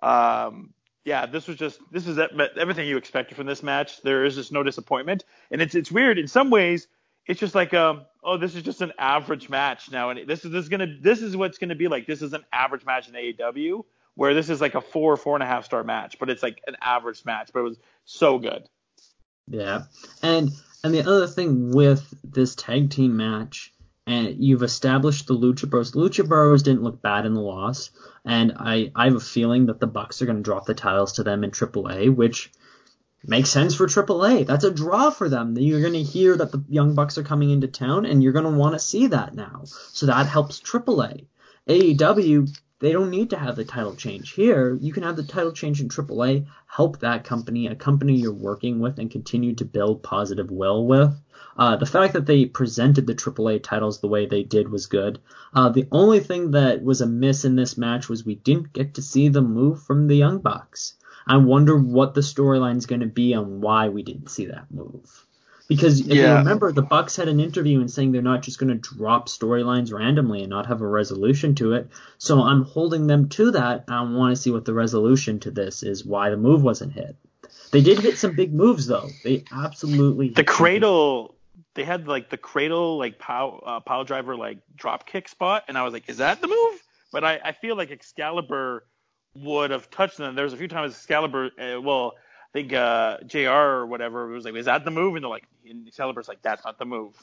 This is everything you expected from this match. There is just no disappointment. And it's weird. In some ways, it's just like, this is just an average match now. And this is what's going to be like. This is an average match in AEW, where this is like a 4.5 star match, but it's like an average match, but it was so good. Yeah. And the other thing with this tag team match, and you've established the Lucha Bros. Lucha Bros didn't look bad in the loss, and I have a feeling that the Bucks are going to drop the titles to them in AAA, which makes sense for AAA. That's a draw for them. You're going to hear that the Young Bucks are coming into town, and you're going to want to see that now. So that helps AAA. AEW, they don't need to have the title change here. You can have the title change in AAA, help that company, a company you're working with, and continue to build positive will with. The fact that they presented the AAA titles the way they did was good. The only thing that was amiss in this match was we didn't get to see the move from the Young Bucks. I wonder what the storyline is going to be on why we didn't see that move. Because if you remember, the Bucks had an interview and saying they're not just going to drop storylines randomly and not have a resolution to it. So I'm holding them to that. I want to see what the resolution to this is, why the move wasn't hit. They did hit some big moves, though. They absolutely hit the cradle. They had like the cradle, like pile driver, like drop kick spot, and I was like, is that the move? But I feel like Excalibur would have touched them. There was a few times Excalibur, I think JR or whatever was like, is that the move? And they're like, and Excalibur's like, that's not the move.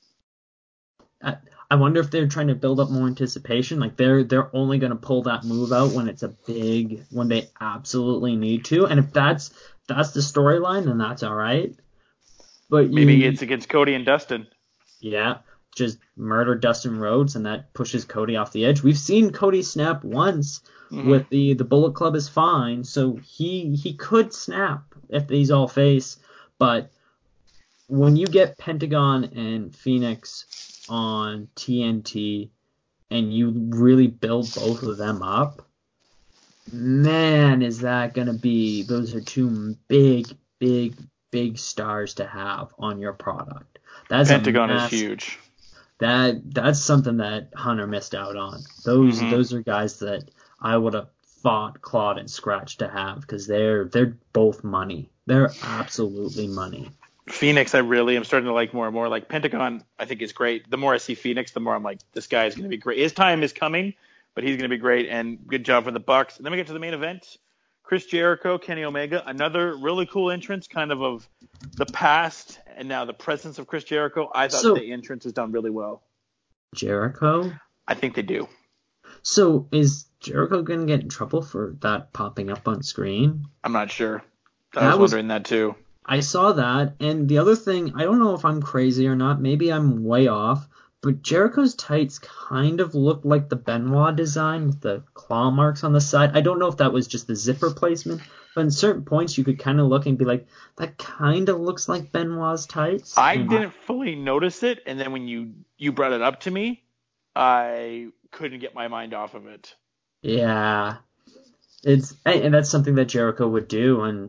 I wonder if they're trying to build up more anticipation. Like they're only going to pull that move out when it's when they absolutely need to. And if that's the storyline, then that's all right. But maybe it's against Cody and Dustin. Yeah, just murder Dustin Rhodes, and that pushes Cody off the edge. We've seen Cody snap once with the Bullet Club is fine, so he could snap if these all face. But when you get Pentagon and Phoenix on TNT and you really build both of them up, man, is that going to be... Those are two big stars to have on your product. Pentagon is huge. That's something that Hunter missed out on. Those are guys that I would have fought, clawed, and scratched to have, because they're both money. They're absolutely money. Phoenix, I really am starting to like more and more. Like Pentagon, I think is great. The more I see Phoenix, the more I'm like, this guy is going to be great. His time is coming, but he's going to be great. And good job for the Bucks. And then we get to the main event. Chris Jericho, Kenny Omega, another really cool entrance, kind of the past and now the presence of Chris Jericho. I thought the entrance was done really well. Jericho? I think they do. So is Jericho going to get in trouble for that popping up on screen? I'm not sure. I was wondering that too. I saw that, and the other thing, I don't know if I'm crazy or not, maybe I'm way off, but Jericho's tights kind of look like the Benoit design with the claw marks on the side. I don't know if that was just the zipper placement, but in certain points you could kind of look and be like, that kind of looks like Benoit's tights. I didn't fully notice it, and then when you brought it up to me, I couldn't get my mind off of it. Yeah. And that's something that Jericho would do, and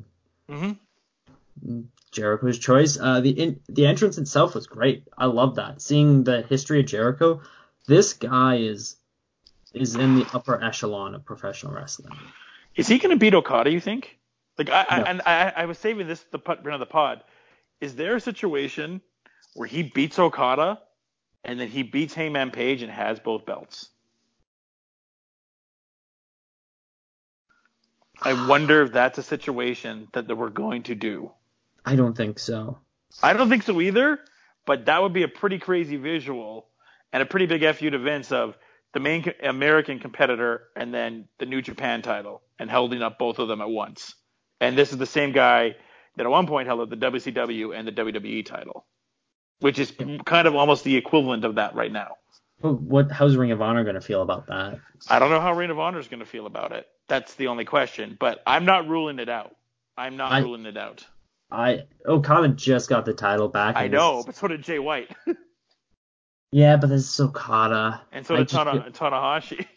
Jericho's choice. The entrance itself was great. I love that. Seeing the history of Jericho, this guy is in the upper echelon of professional wrestling. Is he going to beat Okada, you think? Like I was saving this the pod. Is there a situation where he beats Okada and then he beats Hangman Page and has both belts? I wonder if that's a situation that we're going to do. I don't think so. I don't think so either, but that would be a pretty crazy visual and a pretty big FU to Vince of the main American competitor and then the New Japan title and holding up both of them at once. And this is the same guy that at one point held up the WCW and the WWE title, which is kind of almost the equivalent of that right now. How's Ring of Honor going to feel about that? I don't know how Ring of Honor is going to feel about it. That's the only question, but I'm not ruling it out. Okada just got the title back. I know, but so did Jay White. Yeah, but this is Okada. And so did Tanahashi.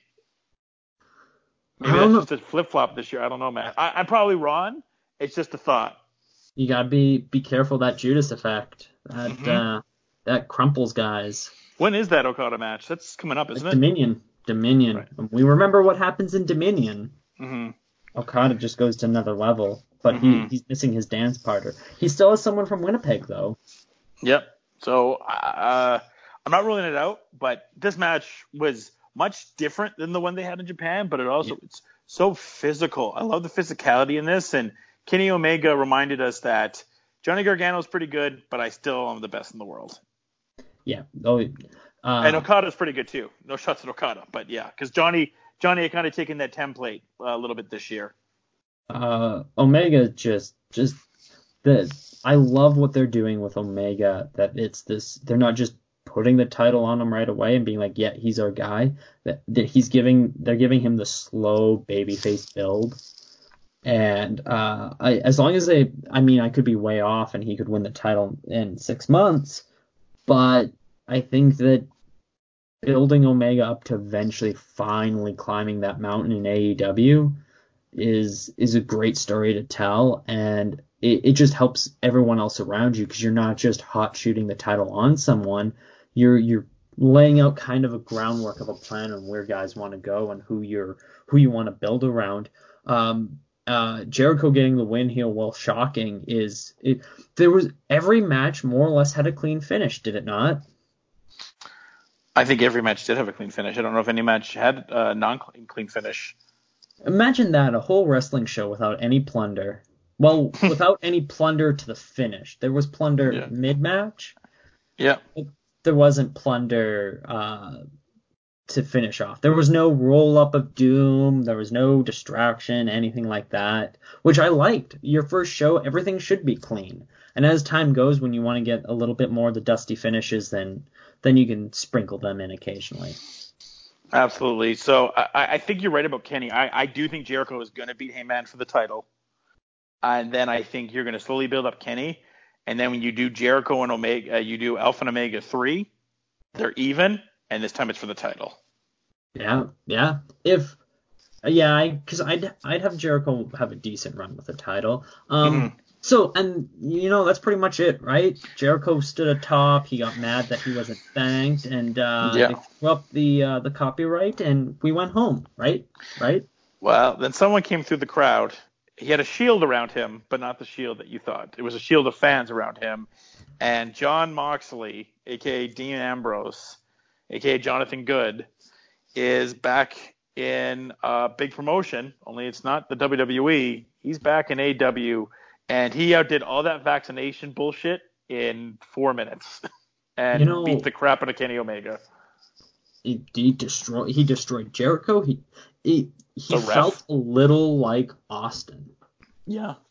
Maybe that's just a flip-flop this year. I don't know, man. I'm probably wrong. It's just a thought. You got to be careful of that Judas effect. That crumples guys. When is that Okada match? That's coming up, isn't it? Dominion. Right. We remember what happens in Dominion. Mm-hmm. Okada just goes to another level, but he's missing his dance partner. He still has someone from Winnipeg, though. Yep. So I'm not ruling it out, but this match was much different than the one they had in Japan, but it's so physical. I love the physicality in this, and Kenny Omega reminded us that Johnny Gargano's pretty good, but I still am the best in the world. Yeah. And Okada's pretty good too. No shots at Okada, but yeah, because Johnny had kind of taken that template a little bit this year. Omega just I love what they're doing with Omega. That it's this. They're not just putting the title on him right away and being like, yeah, he's our guy. That they're giving him the slow babyface build. And as long as I could be way off and he could win the title in 6 months, but I think that building Omega up to eventually finally climbing that mountain in AEW is a great story to tell, and it just helps everyone else around you because you're not just hot shooting the title on someone, you're laying out kind of a groundwork of a plan on where guys want to go and who you want to build around. Jericho getting the win here, while shocking, there was every match more or less had a clean finish, did it not? I think every match did have a clean finish. I don't know if any match had a non-clean finish. Imagine that, a whole wrestling show without any plunder. Well, without any plunder to the finish. There was plunder mid-match. Yeah. There wasn't plunder to finish off. There was no roll-up of doom. There was no distraction, anything like that, which I liked. Your first show, everything should be clean. And as time goes, when you want to get a little bit more of the dusty finishes, then you can sprinkle them in occasionally. Absolutely. So I think you're right about Kenny. I do think Jericho is going to beat Heyman for the title. And then I think you're going to slowly build up Kenny. And then when you do Jericho and Omega, you do Alpha and Omega 3, they're even. And this time it's for the title. Yeah. Because I'd have Jericho have a decent run with the title. So, and that's pretty much it, right? Jericho stood atop. He got mad that he wasn't thanked, and they threw up the copyright, and we went home, right? Well, then someone came through the crowd. He had a shield around him, but not the shield that you thought. It was a shield of fans around him. And Jon Moxley, a.k.a. Dean Ambrose, a.k.a. Jonathan Good, is back in a big promotion, only it's not the WWE. He's back in AEW, and he outdid all that vaccination bullshit in 4 minutes and beat the crap out of Kenny Omega. He destroyed Jericho. He felt a little like Austin. Yeah.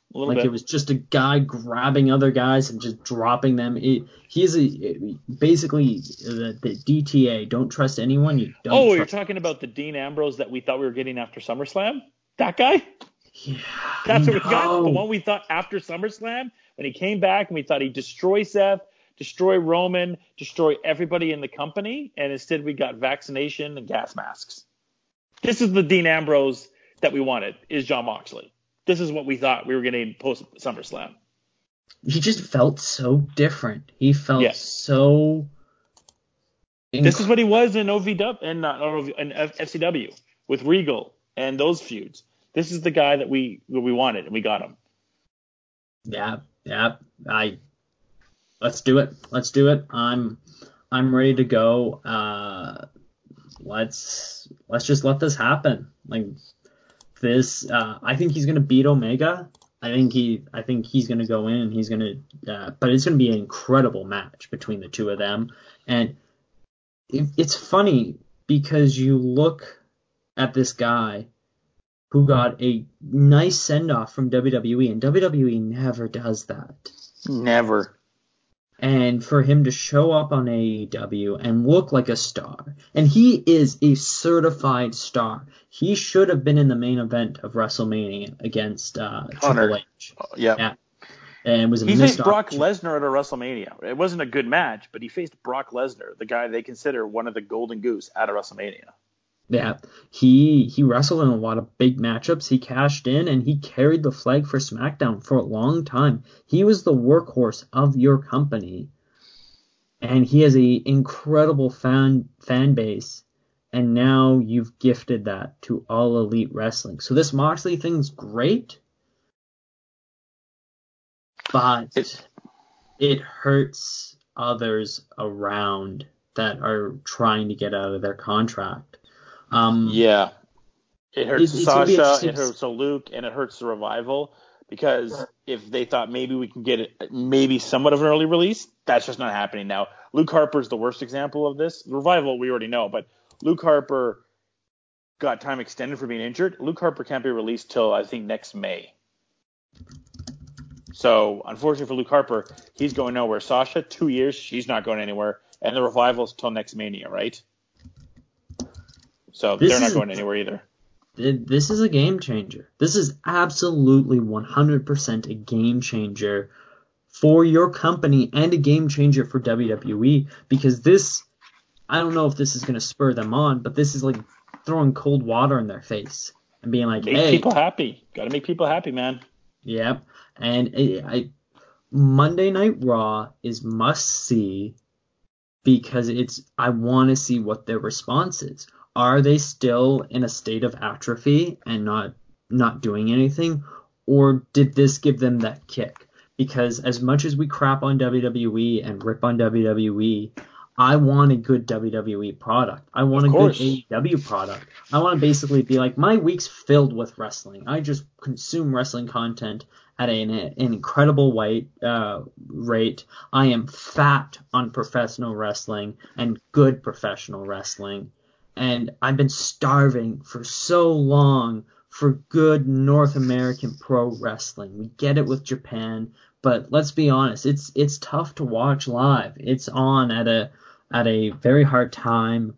A little like bit. It was just a guy grabbing other guys and just dropping them. He's basically the DTA. Don't trust anyone. You don't. You're talking about the Dean Ambrose that we thought we were getting after SummerSlam? That guy? Yeah, That's what we got. The one we thought after SummerSlam when he came back and we thought he'd destroy Seth, destroy Roman, destroy everybody in the company, and instead we got vaccination and gas masks. This is the Dean Ambrose that we wanted, is Jon Moxley. This is what we thought we were getting post SummerSlam. He just felt so different. He felt so. This is what he was in OVW and not in FCW with Regal and those feuds. This is the guy that we wanted, and we got him. Yeah. Let's do it. I'm ready to go. Let's just let this happen. Like this, I think he's gonna beat Omega. I think he's gonna go in and he's gonna, but it's gonna be an incredible match between the two of them. And it's funny because you look at this guy who got a nice send-off from WWE, and WWE never does that. Never. And for him to show up on AEW and look like a star, and he is a certified star. He should have been in the main event of WrestleMania against Triple H. Yeah. And it was he faced Brock Lesnar at a WrestleMania. It wasn't a good match, but he faced Brock Lesnar, the guy they consider one of the golden goose at a WrestleMania. Yeah, he wrestled in a lot of big matchups. He cashed in and he carried the flag for SmackDown for a long time. He was the workhorse of your company, and he has an incredible fan base. And now you've gifted that to All Elite Wrestling. So this Moxley thing's great, but it hurts others around that are trying to get out of their contract. It hurts Sasha, it hurts Luke, and it hurts the Revival, because if they thought maybe we can get it, maybe somewhat of an early release, that's just not happening now. Luke Harper's the worst example of this. The Revival we already know, but Luke Harper got time extended for being injured. Luke Harper can't be released till I think next May. So unfortunately for Luke Harper, he's going nowhere. Sasha, 2 years, she's not going anywhere, and the Revival's till next Mania, right? So they're not going anywhere either. This is a game changer. This is absolutely 100% a game changer for your company and a game changer for WWE, because this, I don't know if this is going to spur them on, but this is like throwing cold water in their face and being like, make people happy. Got to make people happy, man. Yep. And Monday Night Raw is must see because I want to see what their response is. Are they still in a state of atrophy and not doing anything? Or did this give them that kick? Because as much as we crap on WWE and rip on WWE, I want a good WWE product. I want a good AEW product. I want to basically be like, my week's filled with wrestling. I just consume wrestling content at an incredible rate. I am fat on professional wrestling and good professional wrestling. And I've been starving for so long for good North American pro wrestling. We get it with Japan, but let's be honest, it's tough to watch live. It's on at a very hard time.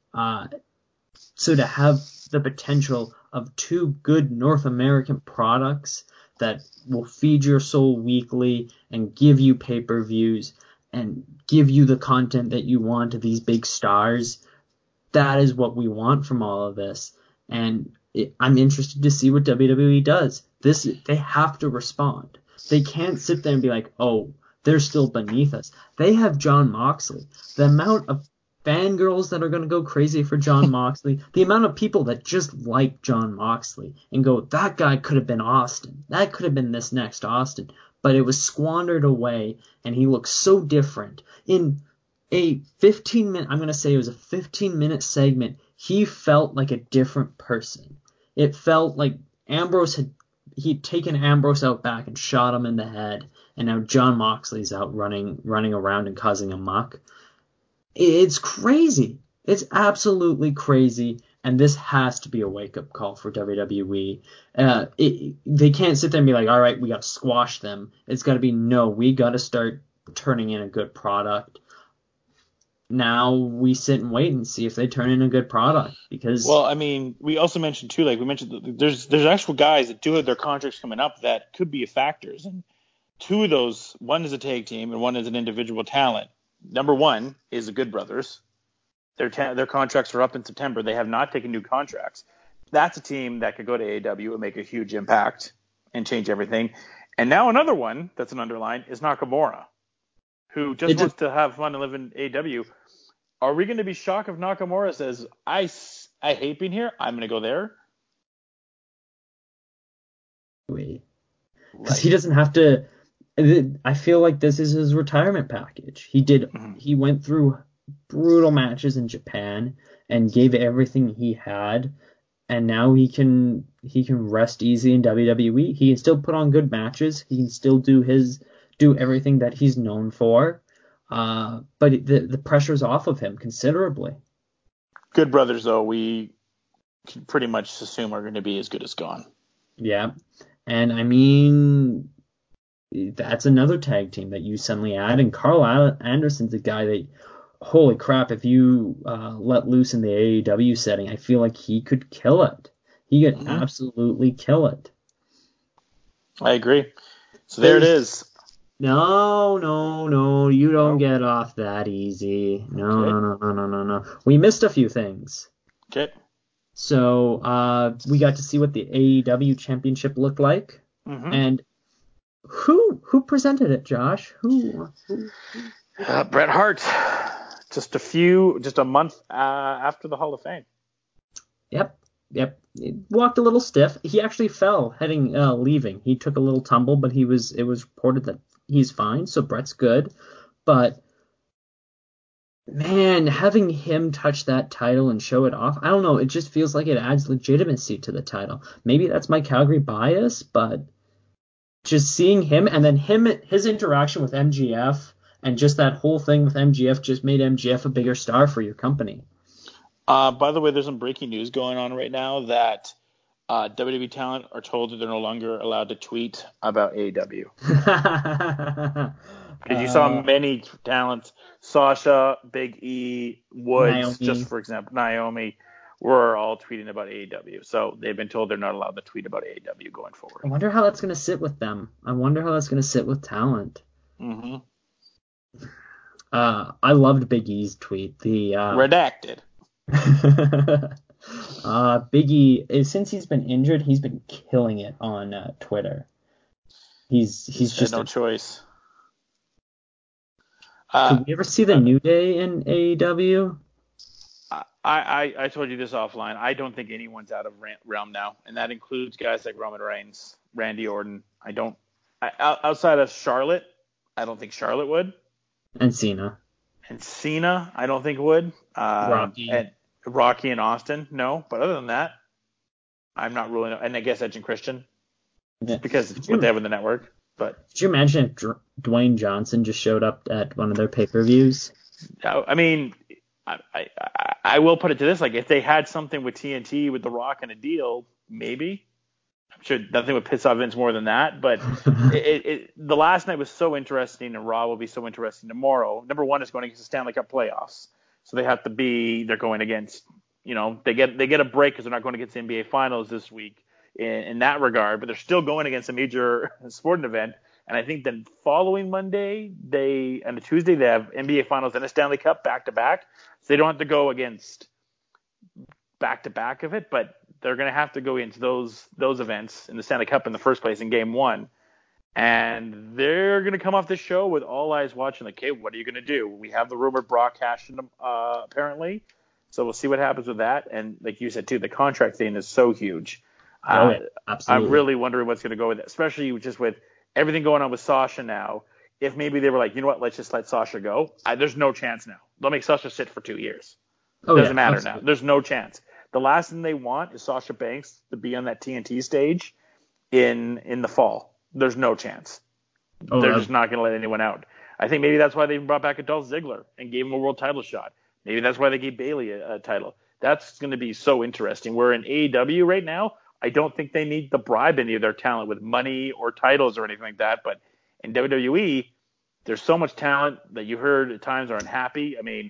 So to have the potential of two good North American products that will feed your soul weekly and give you pay-per-views and give you the content that you want of these big stars, that is what we want from all of this. And I'm interested to see what WWE does. They have to respond. They can't sit there and be like, oh, they're still beneath us. They have Jon Moxley. The amount of fangirls that are going to go crazy for Jon Moxley, the amount of people that just like Jon Moxley and go, that guy could have been Austin. That could have been this next Austin. But it was squandered away, and he looks so different. In a 15-minute, I'm going to say it was a 15-minute segment, he felt like a different person. It felt like he'd taken Ambrose out back and shot him in the head, and now Jon Moxley's out running around and causing a muck. It's crazy. It's absolutely crazy, And this has to be a wake-up call for WWE. They can't sit there and be like, all right, we got to squash them. It's got to be, no, we got to start turning in a good product. Now we sit and wait and see if they turn in a good product. Because well, I mean, we also mentioned too, like we mentioned, there's actual guys that do have their contracts coming up that could be factors, and two of those, one is a tag team and one is an individual talent. Number one is the Good Brothers. Their contracts are up in September. They have not taken new contracts. That's a team that could go to AEW and make a huge impact and change everything. And now another one that's an underline is Nakamura, who just wants to have fun and live in AEW. Are we going to be shocked if Nakamura says, I hate being here, I'm going to go there? Because he doesn't have to. I feel like this is his retirement package. He went through brutal matches in Japan and gave everything he had, and now he can rest easy in WWE. He can still put on good matches. He can still do everything that he's known for. But the pressure's off of him considerably. Good Brothers, though, we can pretty much assume are going to be as good as gone. Yeah, and I mean, that's another tag team that you suddenly add, and Carl Anderson's a guy that, holy crap, if you let loose in the AEW setting, I feel like he could kill it. He could absolutely kill it. I agree. So there it is. No, you don't get off that easy. No. We missed a few things. Okay. So we got to see what the AEW championship looked like. And who presented it, Josh? Who? Bret Hart. Just a month after the Hall of Fame. Yep. He walked a little stiff. He actually fell leaving. He took a little tumble, but it was reported that he's fine, so Bret's good. But man, having him touch that title and show it off, I don't know, it just feels like it adds legitimacy to the title. Maybe that's my Calgary bias, but just seeing him and then his interaction with MJF and just that whole thing with MJF just made MJF a bigger star for your company. By the way, there's some breaking news going on right now that WWE talent are told that they're no longer allowed to tweet about AEW. Because you saw many talents, Sasha, Big E, Woods, Naomi. Just for example, Naomi, were all tweeting about AEW. So they've been told they're not allowed to tweet about AEW going forward. I wonder how that's going to sit with them. I wonder how that's going to sit with talent. Mm-hmm. I loved Big E's tweet. The redacted. Big E, since he's been injured, he's been killing it on Twitter. He's just no choice. Could we ever see the New Day in AEW? I told you this offline. I don't think anyone's out of realm now, and that includes guys like Roman Reigns, Randy Orton. Outside of Charlotte, I don't think Charlotte would. And Cena, I don't think would. Rocky and Austin, no. But other than that, I'm not ruling out. And I guess Edge and Christian, because it's what they have in the network. But could you imagine if Dwayne Johnson just showed up at one of their pay-per-views? I mean, I will put it to this: like, if they had something with TNT with The Rock and a deal, maybe. I'm sure nothing would piss off Vince more than that. But the last night was so interesting, and Raw will be so interesting tomorrow. Number one is going against the Stanley Cup playoffs, so they're going against, they get a break because they're not going against the NBA Finals this week in that regard, but they're still going against a major sporting event. And I think then following Monday, and a Tuesday, they have NBA Finals and a Stanley Cup back-to-back. So they don't have to go against back-to-back of it, but they're going to have to go into those events in the Stanley Cup in the first place in Game 1. And they're going to come off this show with all eyes watching, like, okay, what are you going to do? We have the rumored Brock cashing them, apparently. So we'll see what happens with that. And like you said, too, the contract thing is so huge. Absolutely. I'm really wondering what's going to go with it, especially just with everything going on with Sasha now. If maybe they were like, you know what, let's just let Sasha go. There's no chance now. They'll make Sasha sit for 2 years. Doesn't matter now. There's no chance. The last thing they want is Sasha Banks to be on that TNT stage in the fall. There's no chance. They're just not going to let anyone out. I think maybe that's why they brought back a Dolph Ziggler and gave him a world title shot. Maybe that's why they gave Bayley a title. That's going to be so interesting. Where in AEW right now, I don't think they need to bribe any of their talent with money or titles or anything like that. But in WWE, there's so much talent that you heard at times are unhappy. I mean,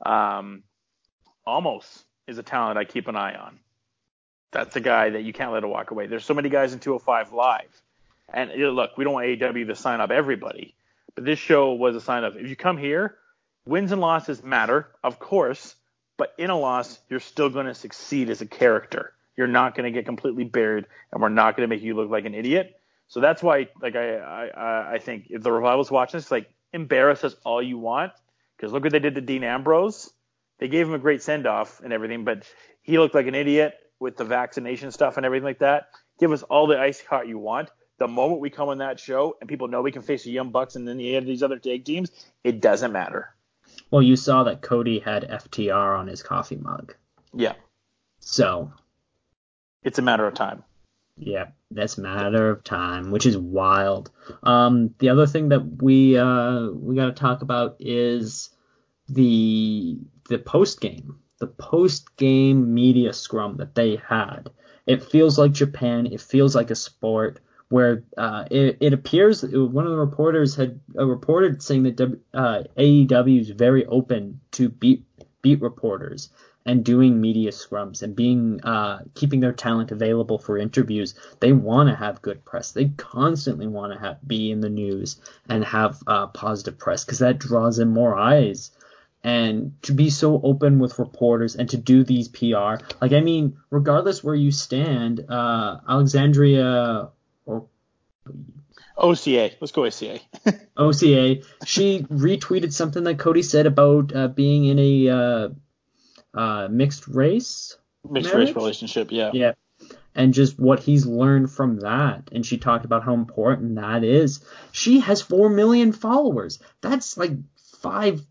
Almost is a talent I keep an eye on. That's a guy that you can't let it walk away. There's so many guys in 205 Live. And look, we don't want AEW to sign up everybody. But this show was a sign of, if you come here, wins and losses matter, of course. But in a loss, you're still going to succeed as a character. You're not going to get completely buried, and we're not going to make you look like an idiot. So that's why, like, I think if the Revival's watching this, like, embarrass us all you want. Because look what they did to Dean Ambrose. They gave him a great send-off and everything, but he looked like an idiot with the vaccination stuff and everything like that. Give us all the ice hot you want. The moment we come on that show and people know we can face the Young Bucks and then the end of these other tag teams, it doesn't matter. Well, you saw that Cody had FTR on his coffee mug. Yeah. So. It's a matter of time. Yeah, that's a matter of time, which is wild. The other thing that we got to talk about is the post-game. The post-game media scrum that they had. It feels like Japan. It feels like a sport where it appears one of the reporters had reported saying that AEW is very open to beat reporters and doing media scrums and being keeping their talent available for interviews. They want to have good press. They constantly want to be in the news and have positive press because that draws in more eyes. And to be so open with reporters and to do these PR, like, I mean, regardless where you stand, Alexandria or OCA, let's go OCA. OCA, she retweeted something that Cody said about being in a mixed race relationship, yeah. Yeah, and just what he's learned from that. And she talked about how important that is. She has 4 million followers. That's like 5,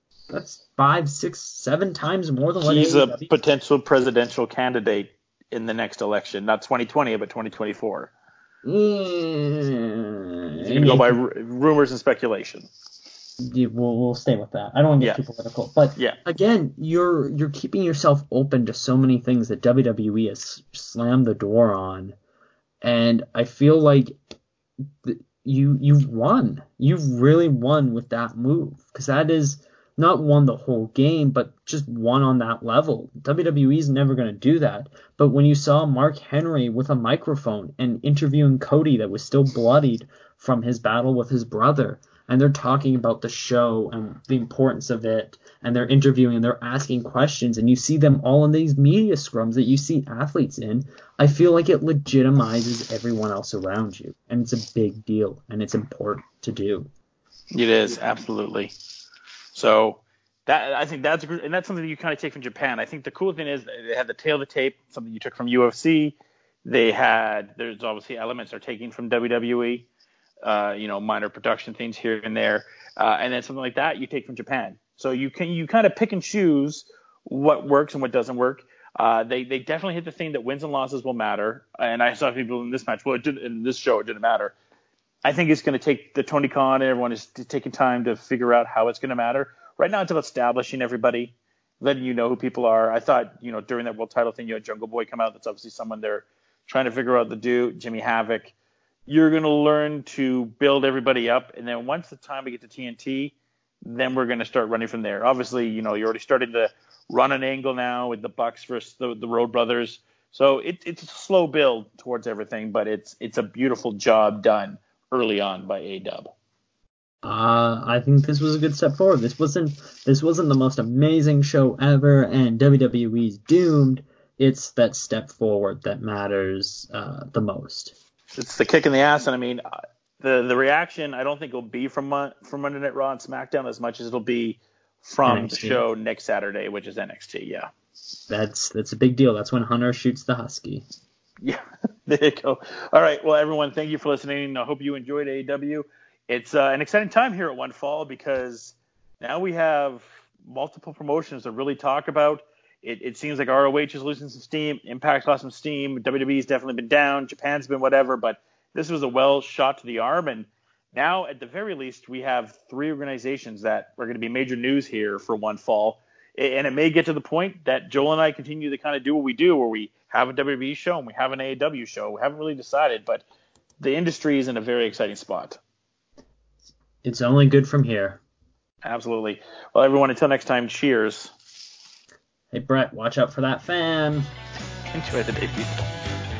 6, 7 times more than what he's a potential presidential candidate in the next election, not 2020, but 2024. You can go by rumors and speculation. We'll stay with that. I don't want to get too political, but again, you're keeping yourself open to so many things that WWE has slammed the door on, and I feel like you've won. You've really won with that move, because that is not won the whole game, but just won on that level. WWE's never going to do that. But when you saw Mark Henry with a microphone and interviewing Cody that was still bloodied from his battle with his brother, and they're talking about the show and the importance of it, and they're interviewing and they're asking questions, and you see them all in these media scrums that you see athletes in, I feel like it legitimizes everyone else around you. And it's a big deal, and it's important to do. It is, absolutely. So I think that's and that's something you kind of take from Japan. I think the cool thing is they had the tail of the tape, something you took from UFC. There's obviously elements they're taking from WWE, minor production things here and there, and then something like that you take from Japan. So you kind of pick and choose what works and what doesn't work. They definitely hit the thing that wins and losses will matter. And I saw people in this match. Well, in this show it didn't matter. I think it's going to take the Tony Khan and everyone is taking time to figure out how it's going to matter. Right now, it's about establishing everybody, letting you know who people are. I thought, during that world title thing, you had Jungle Boy come out. That's obviously someone they're trying to figure out Jimmy Havoc. You're going to learn to build everybody up. And then once the time we get to TNT, then we're going to start running from there. Obviously, you're already starting to run an angle now with the Bucks versus the Road Brothers. So it's a slow build towards everything, but it's a beautiful job done early on by A-Dub. I think this was a good step forward. This wasn't the most amazing show ever, and WWE's doomed. It's that step forward that matters the most. It's the kick in the ass, and I mean, the reaction I don't think will be from Monday Night Raw and SmackDown as much as it'll be from NXT. The show next Saturday, which is NXT. Yeah, that's a big deal. That's when Hunter shoots the Husky. Yeah, there you go. All right, well, everyone, thank you for listening. I hope you enjoyed AEW. It's an exciting time here at One Fall because now we have multiple promotions to really talk about. It seems like ROH is losing some steam. Impact's lost some steam. WWE's definitely been down. Japan's been whatever, but this was a well shot to the arm. And now, at the very least, we have 3 organizations that are going to be major news here for One Fall. And it may get to the point that Joel and I continue to kind of do what we do, where we have a WWE show and we have an AEW show. We haven't really decided, but the industry is in a very exciting spot. It's only good from here. Absolutely. Well, everyone, until next time, cheers. Hey, Brett, watch out for that fan. Enjoy the day, people.